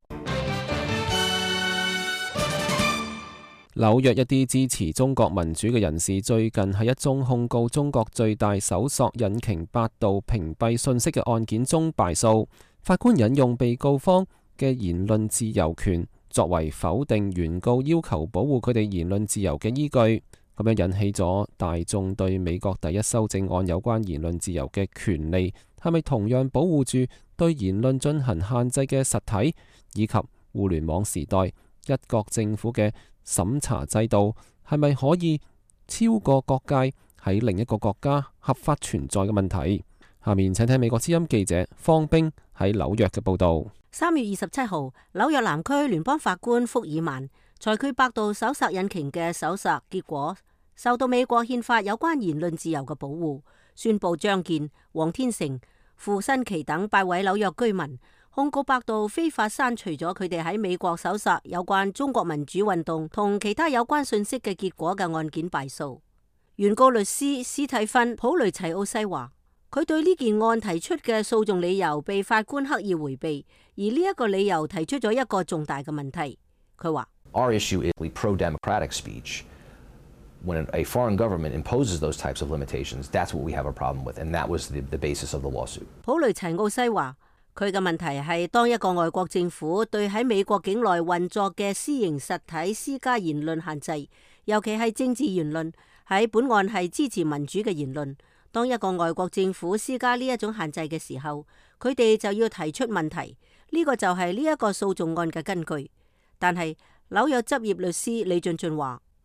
紐約一啲支持中國民主嘅人士最近喺一宗控告中國最大搜索引擎百度屏蔽信息嘅案件中敗訴。法官引用被告方嘅言論自由權作為否定原告要求保護佢哋言論自由嘅依據，咁樣引起咗大眾對美國第一修正案有關言論自由嘅權利係咪同樣保護住對言論進行限制嘅實體，以及互聯網時代一國政府嘅審查制度係咪可以超過國界喺另一個國家合法存在嘅問題。下面請聽美國之音記者方冰喺紐約嘅報道。 3月27號，紐約南區聯邦法官福爾曼裁決百度搜索引擎嘅搜索結果受到美國憲法有關言論自由嘅保護，宣布張健、黃天成、傅新奇等8位紐約居民控告百度非法刪除咗佢哋喺美國搜索有關中國民主運動同其他有關信息嘅結果嘅案件敗訴。原告律師斯蒂芬·普雷齊奧西話：佢對呢件案提出嘅訴訟理由被法官刻意迴避，而呢一個理由提出咗一個重大嘅問題。佢話 ：Our issue is pro-democratic speech. When a foreign government imposes those types of limitations, that's what we have a problem with, and that was the basis of the lawsuit. 普雷齊奧西話：佢嘅問題係當一個外國政府對喺美國境內運作嘅私營實體施加言論限制，尤其係政治言論，喺本案係支持民主嘅言論。當一個外國政府施加呢一種限制嘅時候，佢哋就要提出問題，呢個就係呢一個訴訟案嘅根據。但係紐約執業律師李俊俊話：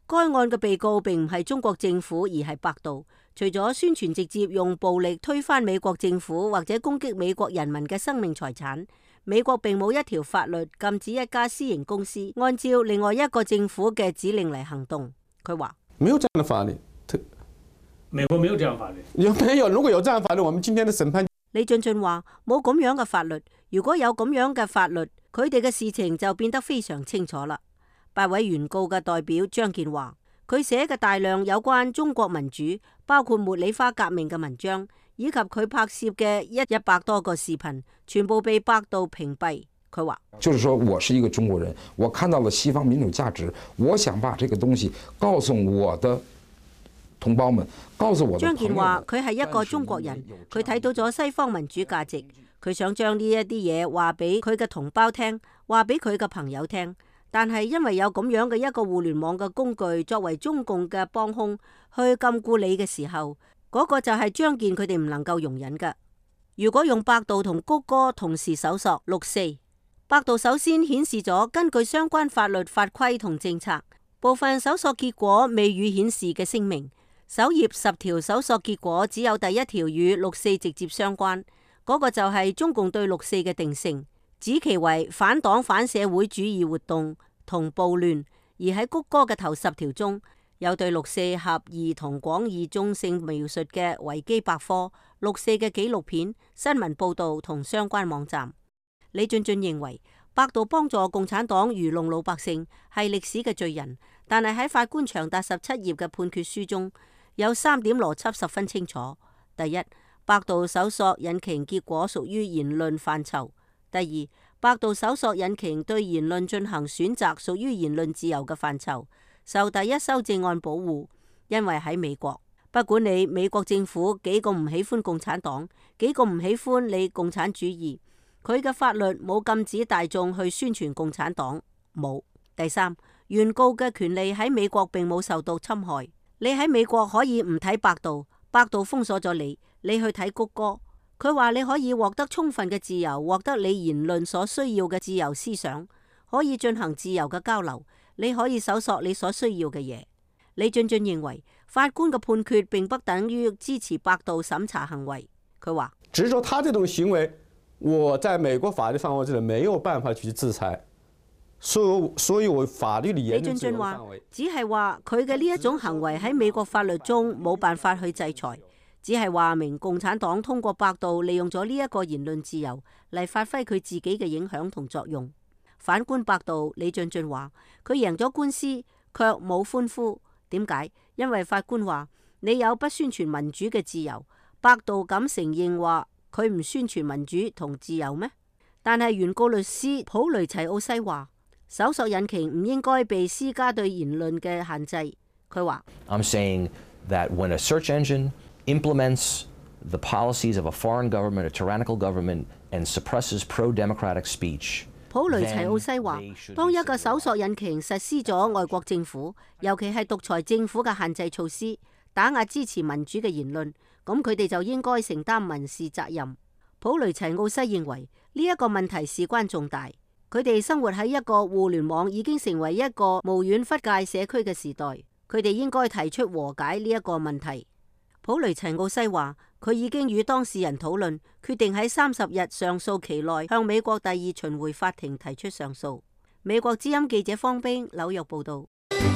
該案嘅被告並唔係中國政府，而係百度。除咗宣傳直接用暴力推翻美國政府或者攻擊美國人民嘅生命財產，美國並冇一條法律禁止一家私營公司按照另外一個政府嘅指令嚟行動。佢話： 沒有這樣的法律， 美國沒有這樣法律。 沒有，如果有這樣法律，我們今天的審判。 李俊俊話：冇咁樣嘅法律，如果有咁樣嘅法律，佢哋嘅事情就變得非常清楚啦。8位原告嘅代表張健話：佢寫嘅大量有關中國民主，包括茉莉花革命嘅文章，以及佢拍攝嘅100多個視頻，全部被百度屏蔽。佢話： 就是說我是一個中國人，我看到了西方民主價值，我想把這個東西告訴我的同胞們，告訴我的朋友們。張健話：佢係一個中國人，佢睇到咗西方民主價值，佢想將呢一啲嘢話俾佢嘅同胞聽，話俾佢嘅朋友聽。但係因為有咁樣嘅一個互聯網嘅工具作為中共嘅幫兇去禁錮你嘅時候，嗰個就係張健佢哋唔能夠容忍嘅。如果用百度同谷歌同時搜索6.4，百度首先顯示咗根據相關法律法規同政策，部分搜索結果未予顯示嘅聲明。首頁10條搜索結果只有第一條與6.4直接相關，嗰個就係中共對6.4嘅定性，指其為反黨反社會主義活動同暴亂。而喺谷歌嘅頭10條中，有對6.4狹義同廣義中性描述嘅維基百科、6.4嘅紀錄片、新聞報導同相關網站。李俊俊認為，百度幫助共產黨愚弄老百姓係歷史嘅罪人，但係喺法官長達17頁嘅判決書中，有3點邏輯十分清楚。第一，百度搜索引擎結果屬於言論範疇。第二，百度搜索引擎對言論進行選擇屬於言論自由嘅範疇，受第一修正案保護。因為喺美國，不管你美國政府幾個唔喜歡共產黨，幾個唔喜歡你共產主義，佢嘅法律冇禁止大眾去宣傳共產黨，冇。第三，原告嘅權利喺美國並冇受到侵害。你喺美國可以唔睇百度，百度封鎖咗你，你去睇谷歌。佢話你可以獲得充分嘅自由，獲得你言論所需要嘅自由思想，可以進行自由嘅交流，你可以搜索你所需要嘅嘢。李俊俊認為法官嘅判決並不等於支持百度審查行為。佢話： 只是說他這種行為，我在美國法律範圍之內沒有辦法去制裁，所以我法律嘅言論自由範圍。 只係話佢嘅呢一種行為喺美國法律中冇辦法去制裁。只係話明共產黨通過百度利用咗呢一個言論自由嚟發揮佢自己嘅影響同作用。反觀百度，李俊俊話佢贏咗官司，卻冇歡呼。點解？因為法官話你有不宣傳民主嘅自由，百度敢承認話佢唔宣傳民主同自由咩？但係原告律師普雷齊奧西話，搜索引擎唔應該被施加對言論嘅限制。佢話 I'm saying that when a search engine implements the policies of a foreign government, a tyrannical government, and suppresses pro-democratic speech. 普雷齊奧西話，當一個搜索引擎實施咗外國政府，尤其係獨裁政府嘅限制措施，打壓支持民主嘅言論，咁佢哋就應該承擔民事責任。普雷齊奧西認為呢一個問題事關重大，佢哋生活喺一個互聯網已經成為一個無遠弗屆社區嘅時代，佢哋應該提出和解呢一個問題。普雷齊奧西話，佢已經與當事人討論，決定喺30日上訴期內向美國第2巡迴法庭提出上訴。美國之音記者方冰紐約報道。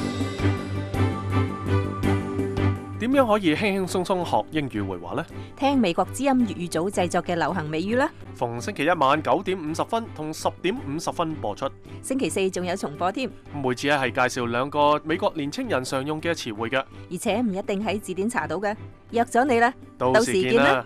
點樣可以輕輕鬆鬆學英語會話呢？ 聽美國之音粵語組製作嘅流行美語啦。 逢星期一晚9點50分同10點50分播出。 星期4仲有重播添。 每次係介紹2個美國年青人常用嘅詞彙嘅， 而且唔一定喺字典查到嘅。約咗你啦， 到時見啦。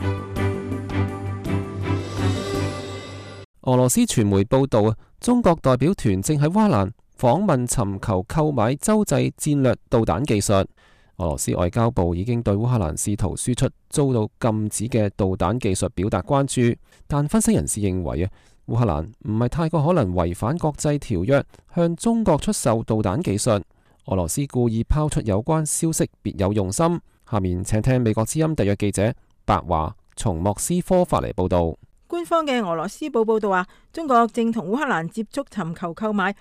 俄羅斯傳媒報道啊，中國代表團正喺烏克蘭訪問，尋求購買洲際戰略導彈技術。俄羅斯外交部已經對烏克蘭試圖輸出遭到禁止嘅導彈技術表達關注，但分析人士認為啊，烏克蘭唔係太過可能違反國際條約向中國出售導彈技術。俄羅斯故意拋出有關消息，別有用心。下面請聽美國之音特約記者白華從莫斯科發嚟報道。 官方嘅俄羅斯報報道話，中國正同烏克蘭接觸，尋求購買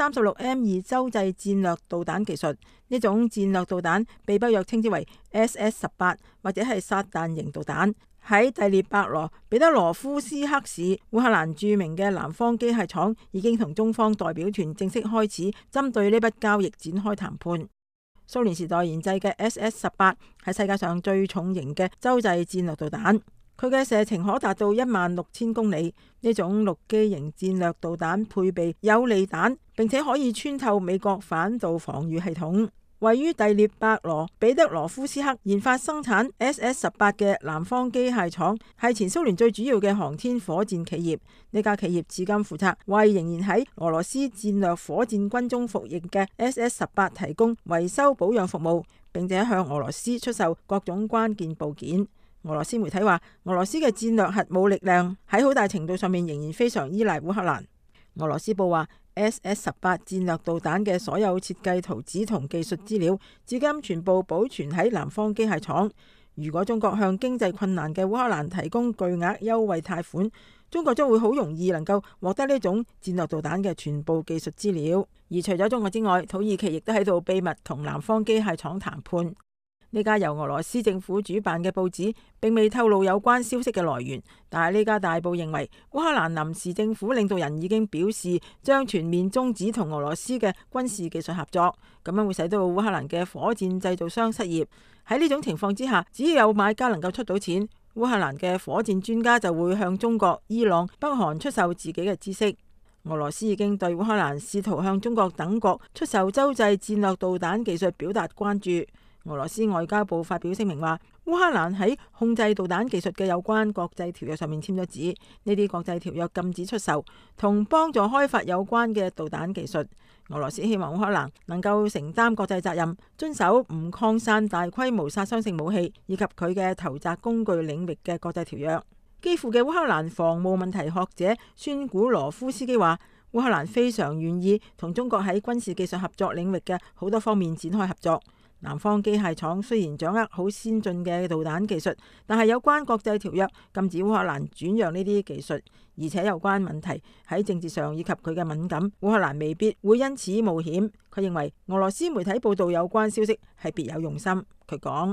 R-36M2 洲際戰略導彈技術。呢種戰略導彈被北約稱之為 SS-18 或者係撒旦型導彈。喺第聶伯羅彼得羅夫斯克市，烏克蘭著名嘅南方機械廠已經同中方代表團正式開始針對呢筆交易展開談判。蘇聯時代研製嘅 SS-18係世界上最重型嘅洲際戰略導彈，佢嘅射程可達到16000公里。呢種陸基型戰略導彈配備有利彈，並且可以穿透美國反導防禦系統。位於第聶伯羅彼得羅夫斯克研發生產 SS-18嘅南方機械廠係前蘇聯最主要嘅航天火箭企業。呢家企業至今負責為仍然喺俄羅斯戰略火箭軍中服役嘅 SS-18提供維修保養服務，並且向俄羅斯出售各種關鍵部件。俄羅斯媒體話，俄羅斯嘅戰略核武力量喺好大程度上面仍然非常依賴烏克蘭。俄羅斯報話，SS-18戰略導彈嘅所有設計圖紙同技術資料，至今全部保存喺南方機械廠。如果中國向經濟困難嘅烏克蘭提供巨額優惠貸款，中國將會好容易能夠獲得呢種戰略導彈嘅全部技術資料。而除咗中國之外，土耳其亦都喺度秘密同南方機械廠談判。呢家由俄羅斯政府主辦嘅報紙並未透露有關消息嘅來源，但係呢家大報認為烏克蘭臨時政府領導人已經表示將全面終止同俄羅斯嘅軍事技術合作，咁樣會使到烏克蘭嘅火箭製造商失業。喺呢種情況之下，只要有買家能夠出到錢，烏克蘭嘅火箭專家就會向中國、伊朗、北韓出售自己嘅知識。俄羅斯已經對烏克蘭試圖向中國等國出售洲際戰略導彈技術表達關注。俄羅斯外交部發表聲明話，烏克蘭喺控制導彈技術嘅有關國際條約上面簽咗字，呢啲國際條約禁止出售同幫助開發有關嘅導彈技術。俄羅斯希望烏克蘭能夠承擔國際責任，遵守唔擴散大規模殺傷性武器以及佢嘅投擲工具領域嘅國際條約。基輔嘅烏克蘭防務問題學者孫古羅夫斯基話，烏克蘭非常願意同中國喺軍事技術合作領域嘅好多方面展開合作。南方機械廠雖然掌握好先進嘅導彈技術，但係有關國際條約禁止烏克蘭轉讓呢啲技術，而且有關問題喺政治上以及佢嘅敏感，烏克蘭未必會因此冒險。佢認為俄羅斯媒體報道有關消息係別有用心。佢講：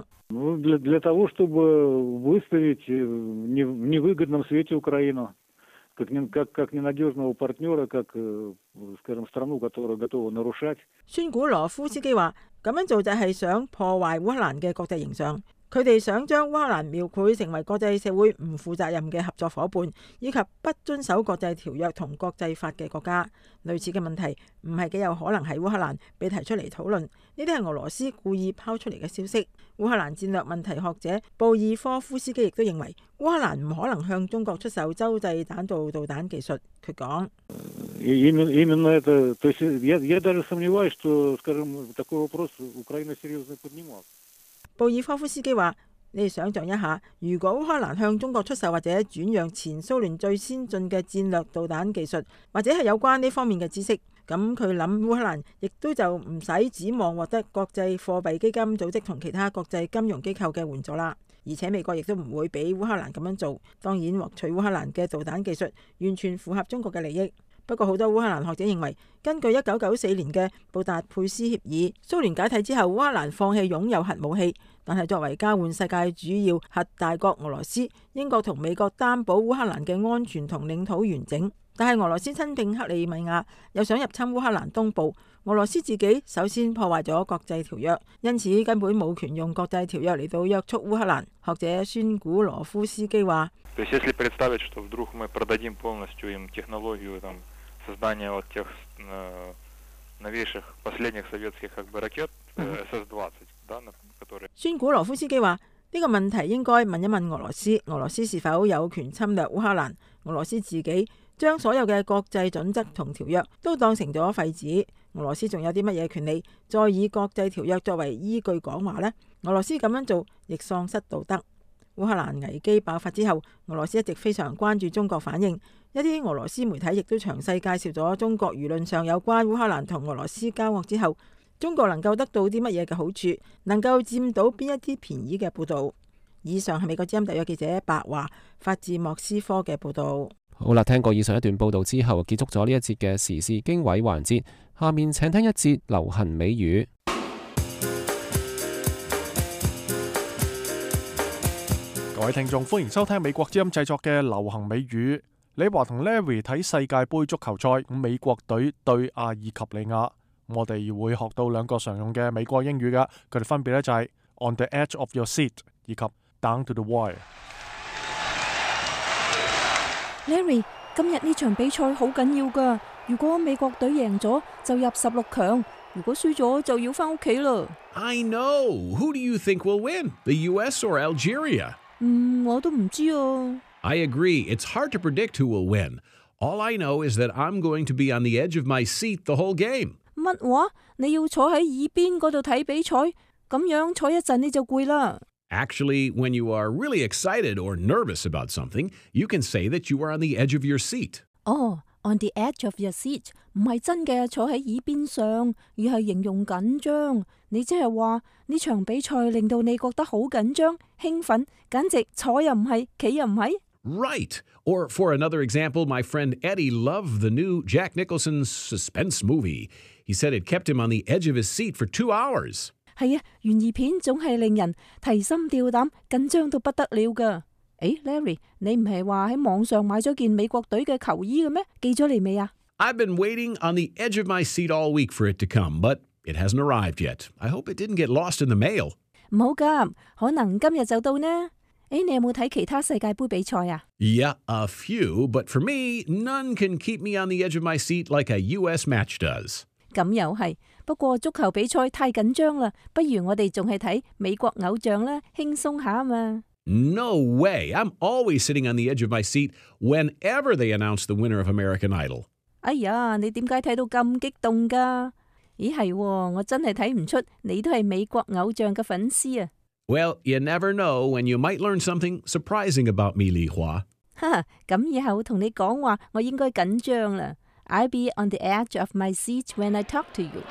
孫古羅夫斯基話，咁樣做就係想破壞烏克蘭嘅國際形象。佢哋想將烏克蘭描繪成為國際社會唔負責任嘅合作夥伴，以及不遵守國際條約同國際法嘅國家。類似嘅問題唔係幾有可能喺烏克蘭被提出嚟討論，呢啲係俄羅斯故意拋出嚟嘅消息。烏克蘭戰略問題學者布爾科夫斯基亦都認為，烏克蘭唔可能向中國出售洲際彈道導彈技術。佢講：布爾科夫斯基話：你哋想象一下，如果烏克蘭向中國出售或者轉讓前蘇聯最先進嘅戰略導彈技術，或者係有關呢方面嘅知識，咁佢諗烏克蘭亦都就唔使指望獲得國際貨幣基金組織同其他國際金融機構嘅援助啦。而且美國亦都唔會俾烏克蘭咁樣做。當然，獲取烏克蘭嘅導彈技術完全符合中國嘅利益。不過好多烏克蘭學者認為，根據1994年嘅布達佩斯協議，蘇聯解體之後，烏克蘭放棄擁有核武器，但係作為交換世界主要核大國俄羅斯，英國同美國擔保烏克蘭嘅安全同領土完整。但係俄羅斯親併克里米亞，又想入侵烏克蘭東部，俄羅斯自己首先破壞咗國際條約，因此根本冇權用國際條約嚟到約束烏克蘭。學者孫古羅夫斯基話：孫古羅夫斯基話：呢個問題應該問一問俄羅斯，俄羅斯是否有權侵略烏克蘭？俄羅斯自己將所有嘅國際準則同條約都當成咗廢紙，俄羅斯仲有啲乜嘢權利再以國際條約作為依據講話呢？俄羅斯咁樣做亦喪失道德。烏克蘭危機爆發之後，俄羅斯一直非常關注中國反應。一啲俄羅斯媒體亦都詳細介紹咗中國輿論上有關烏克蘭同俄羅斯交惡之後，中國能夠得到啲乜嘢嘅好處，能夠佔到邊一啲便宜嘅報導。 以上係美國之音特約記者白華發自莫斯科嘅報道。 好啦，聽過以上一段報道之後，結束咗呢一節嘅時事經緯環節。下面請聽一節流行美語。 各位聽眾，歡迎收聽美國之音製作嘅流行美語。李華同 Larry 睇世界盃足球賽，咁美國隊對阿爾及利亞，我哋會學到兩個常用嘅美國英語噶，佢哋分別咧就係 on the edge of your seat 以及 down to the wire。 Larry， 今日呢場比賽好緊要噶，如果美國隊贏咗就入16強，如果輸咗就要翻屋企啦。 I know. Who do you think will win? The US or Algeria? 我都唔知啊。 I agree. It's hard to predict who will win. All I know is that I'm going to be on the edge of my seat the whole game. 乜話？你要坐喺耳邊嗰度睇比賽？咁樣坐一陣你就攰啦。 Actually, when you are really excited or nervous about something, you can say that you are on the edge of your seat. On the edge of your seat 唔係真嘅坐喺耳邊上，而係形容緊張。你即係話呢場比賽令到你覺得好緊張、興奮，簡直坐又唔係，企又唔係。 Right. Or for another example, my friend Eddie loved the new Jack Nicholson suspense movie. He said it kept him on the edge of his seat for 2 hours. 係啊，懸疑片總係令人提心吊膽、緊張到不得了㗎。Larry， 你唔係話喺網上買咗件美國隊嘅球衣嘅咩？寄咗嚟未啊？ I've been waiting on the edge of my seat all week for it to come, but it hasn't arrived yet. I hope it didn't get lost in the mail. 唔好急，可能今日就到呢。你有冇睇其他世界盃比賽啊？ Yeah, a few, but for me, none can keep me on the edge of my seat like a US match does. 咁又係，不過足球比賽太緊張啦，不如我哋仲係睇美國偶像啦，輕鬆下啊嘛。 No way. I'm always sitting on the edge of my seat whenever they announce the winner of American Idol. 哎呀，你點解睇到咁激動㗎？咦係，我真係睇唔出你都係美國偶像嘅粉絲啊。 Well, you never know when you might learn something surprising about me, Li Hua. 哈，咁以後同你講話，我應該緊張啦。I'll be on the edge of my seat when I talk to you.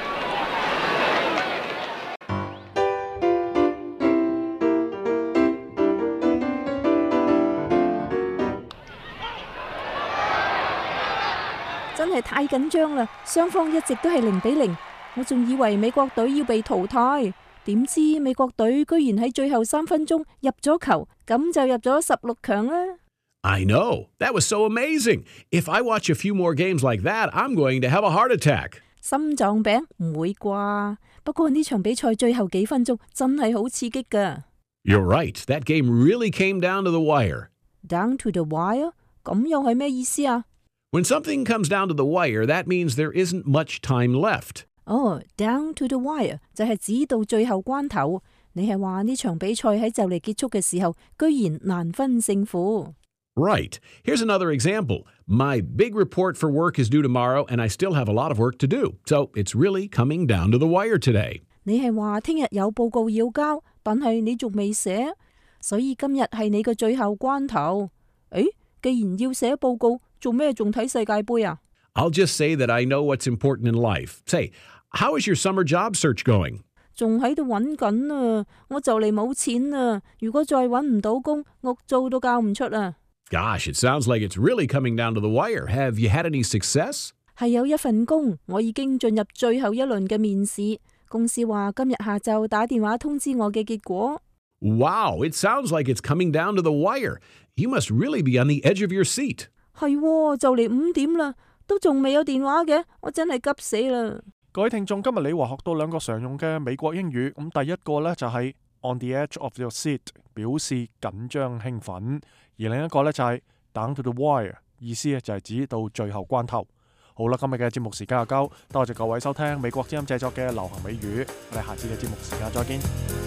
真係太緊張啦！雙方一直都係0-0，我仲以為美國隊要被淘汰，點知美國隊居然喺最後3分鐘入咗球，咁就入咗16強啦。 I know. That was so amazing. If I watch a few more games like that, I'm going to have a heart attack. 心臟病唔會啩？不過呢場比賽最後幾分鐘真係好刺激㗎。 You're right. That game really came down to the wire. Down to the wire？ 咁又係咩意思啊？ When something comes down to the wire, that means there isn't much time left. Down to the wire 就係指到最後關頭。你係話呢場比賽喺就嚟結束嘅時候，居然難分勝負。 Right. Here's another example. My big report for work is due tomorrow, and I still have a lot of work to do. So it's really coming down to the wire today. 你係話聽日有報告要交，但係你仲未寫，所以今日係你嘅最後關頭。既然要寫報告，做咩仲睇世界盃啊？ I'll just say that I know what's important in life. Say, how is your summer job search going? 仲喺度揾緊啊！我就嚟冇錢啦，如果再揾唔到工，屋租都交唔出啊！ Gosh, it sounds like it's really coming down to the wire. Have you had any success? 係有一份工，我已經進入最後一輪嘅面試。公司話今日下晝打電話通知我嘅結果。 Wow, it sounds like it's coming down to the wire. You must really be on the edge of your seat. 係喎，就嚟5點啦，都仲未有電話嘅，我真係急死啦！ 各位聽眾，今日李華學到兩個常用嘅美國英語，咁第一個呢，就係 on the edge of your seat， 表示緊張興奮。而另一個呢，就係 down to the wire， 意思就係指到最後關頭。好啦，今日嘅節目時間又夠，多謝各位收聽美國之音製作嘅流行美語，我哋下次嘅節目時間再見。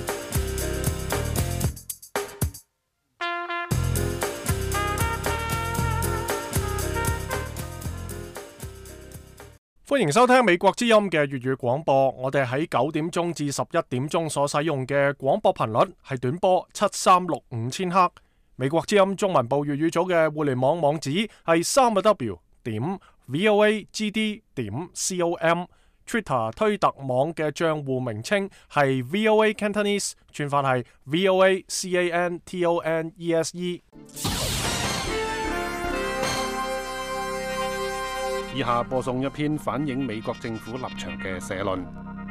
歡迎收聽美國之音嘅粵語廣播，我哋喺9點鐘至11點鐘所使用嘅廣播頻率係短波7365千赫。美國之音中文部粵語組嘅互聯網網址係3W.voagd.com， Twitter 推特網嘅帳戶名稱係 VOA Cantonese， 串法係 VOA CANTONESE。 以下播送一篇反映美國政府立場嘅社論。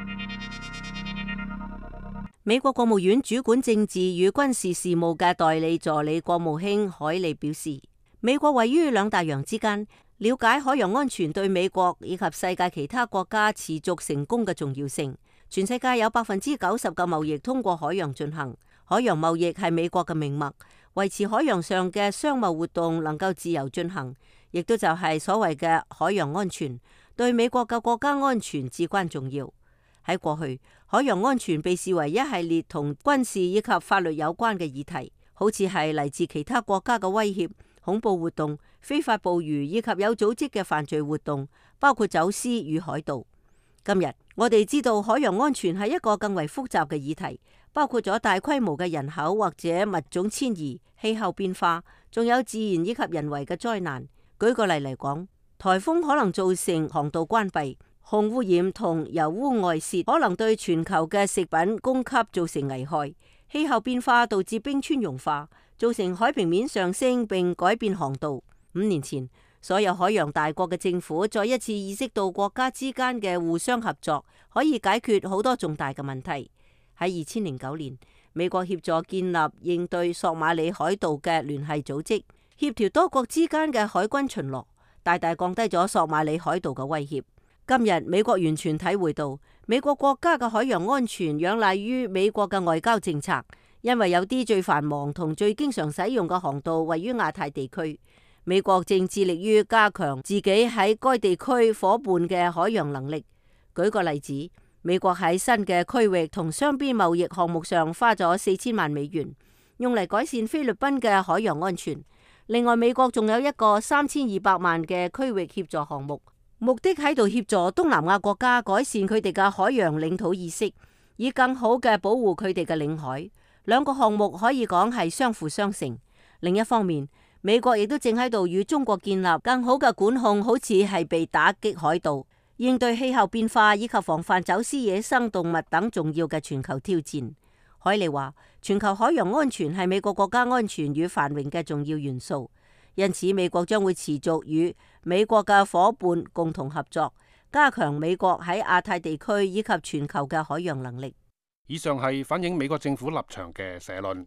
美國國務院主管政治與軍事事務嘅代理助理國務卿凱利表示，美國位於兩大洋之間，了解海洋安全對美國以及世界其他國家持續成功嘅重要性。全世界有90%嘅貿易通過海洋進行，海洋貿易係美國嘅命脈，維持海洋上嘅商貿活動能夠自由進行，亦都就係所謂嘅海洋安全，對美國嘅國家安全至關重要。喺過去，海洋安全被視為一系列同軍事以及法律有關嘅議題，好似係嚟自其他國家嘅威脅、恐怖活動、非法捕魚以及有組織嘅犯罪活動，包括走私與海盜。今日我哋知道海洋安全係一個更為複雜嘅議題，包括咗大規模嘅人口或者物種遷移、氣候變化，仲有自然以及人為嘅災難。舉個例嚟講，颱風可能造成航道關閉，汞污染同油污外泄可能對全球嘅食品供給造成危害。氣候變化導致冰川融化，造成海平面上升並改變航道。5年前，所有海洋大國嘅政府再一次意識到國家之間嘅互相合作可以解決好多重大嘅問題。喺2009年，美國協助建立應對索馬里海盜嘅聯繫組織，協調多國之間嘅海軍巡邏，大大降低咗索馬里海盜嘅威脅。今日美國完全體會到，美國國家嘅海洋安全仰賴於美國嘅外交政策，因為有啲最繁忙同最經常使用嘅航道位於亞太地區。美國正致力於加強自己喺該地區夥伴嘅海洋能力。舉個例子，美國喺新嘅區域同雙邊貿易項目上花咗4000萬美元，用嚟改善菲律賓嘅海洋安全。另外，美國仲有一個3200萬嘅區域協助項目，目的喺度協助東南亞國家改善佢哋嘅海洋領土意識，以更好嘅保護佢哋嘅領海。兩個項目可以講係相輔相成。另一方面，美國亦都正喺度與中國建立更好嘅管控，好似係被打擊海盜、應對氣候變化以及防範走私野生動物等重要嘅全球挑戰。凱利話，全球海洋安全係美國國家安全與繁榮嘅重要元素，因此美國將會持續與美國嘅夥伴共同合作，加強美國喺亞太地區以及全球嘅海洋能力。 以上係反映美國政府立場嘅社論。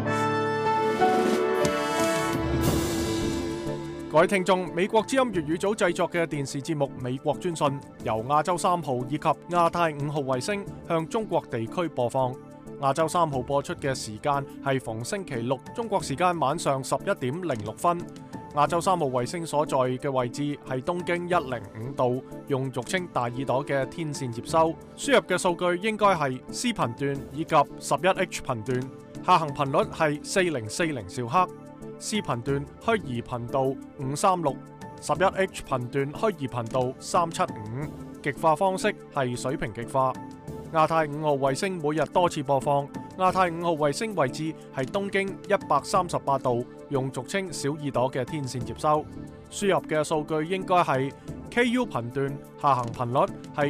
各位聽眾，美國之音粵語組製作嘅電視節目《美國專訊》由亞洲3號以及亞太5號衛星向中國地區播放。亞洲3號播出嘅時間係逢星期六中國時間晚上11點06分。亞洲3號衛星所在嘅位置係東經105度，用俗稱大耳朵嘅天線接收。輸入嘅數據應該係 C 頻段以及 11H 頻段，下行頻率係4040兆赫。C 頻段虛擬頻道536， 11H 頻段虛擬頻道375，極化方式係水平極化。亞太5號衛星每日多次播放。亞太5號衛星位置係東經138度，用俗稱小耳朵嘅天線接收。輸入嘅數據應該係 KU 頻段，下行頻率係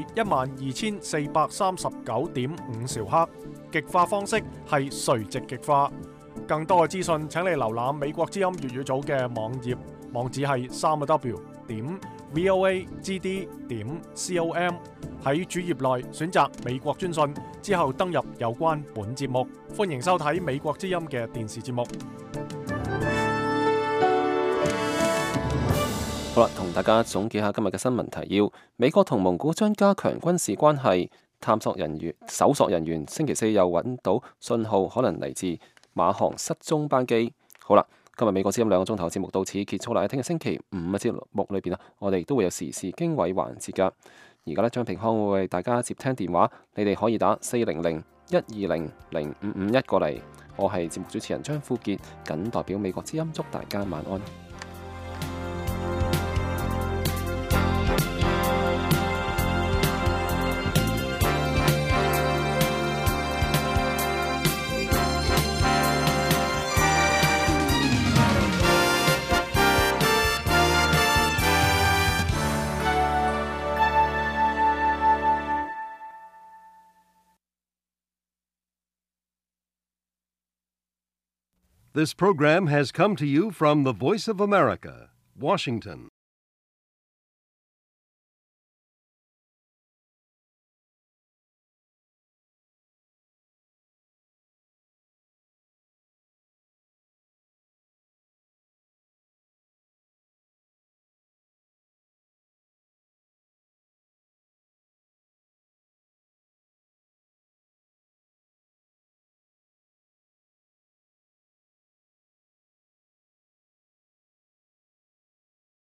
12439.5兆赫，極化方式係垂直極化。更多嘅資訊請你瀏覽美國之音粵語組嘅網頁，網址係3w.voagd.com， 喺主頁內選擇美國專訊之後登入有關本節目。歡迎收睇美國之音嘅電視節目。 好啦，同大家總結下今日嘅新聞提要。美國同蒙古將加強軍事關係，搜索人員星期4又揾到信號，可能嚟自馬航失蹤班機。好啦，今日美國之音2個鐘頭節目到此結束啦。聽日星期5嘅節目裏邊我哋都會有時事經緯環節噶。而家張平康會為大家接聽電話，你哋可以打400-120-0551過嚟。我係節目主持人張富傑，謹代表美國之音祝大家晚安。 This program has come to you from the Voice of America, Washington.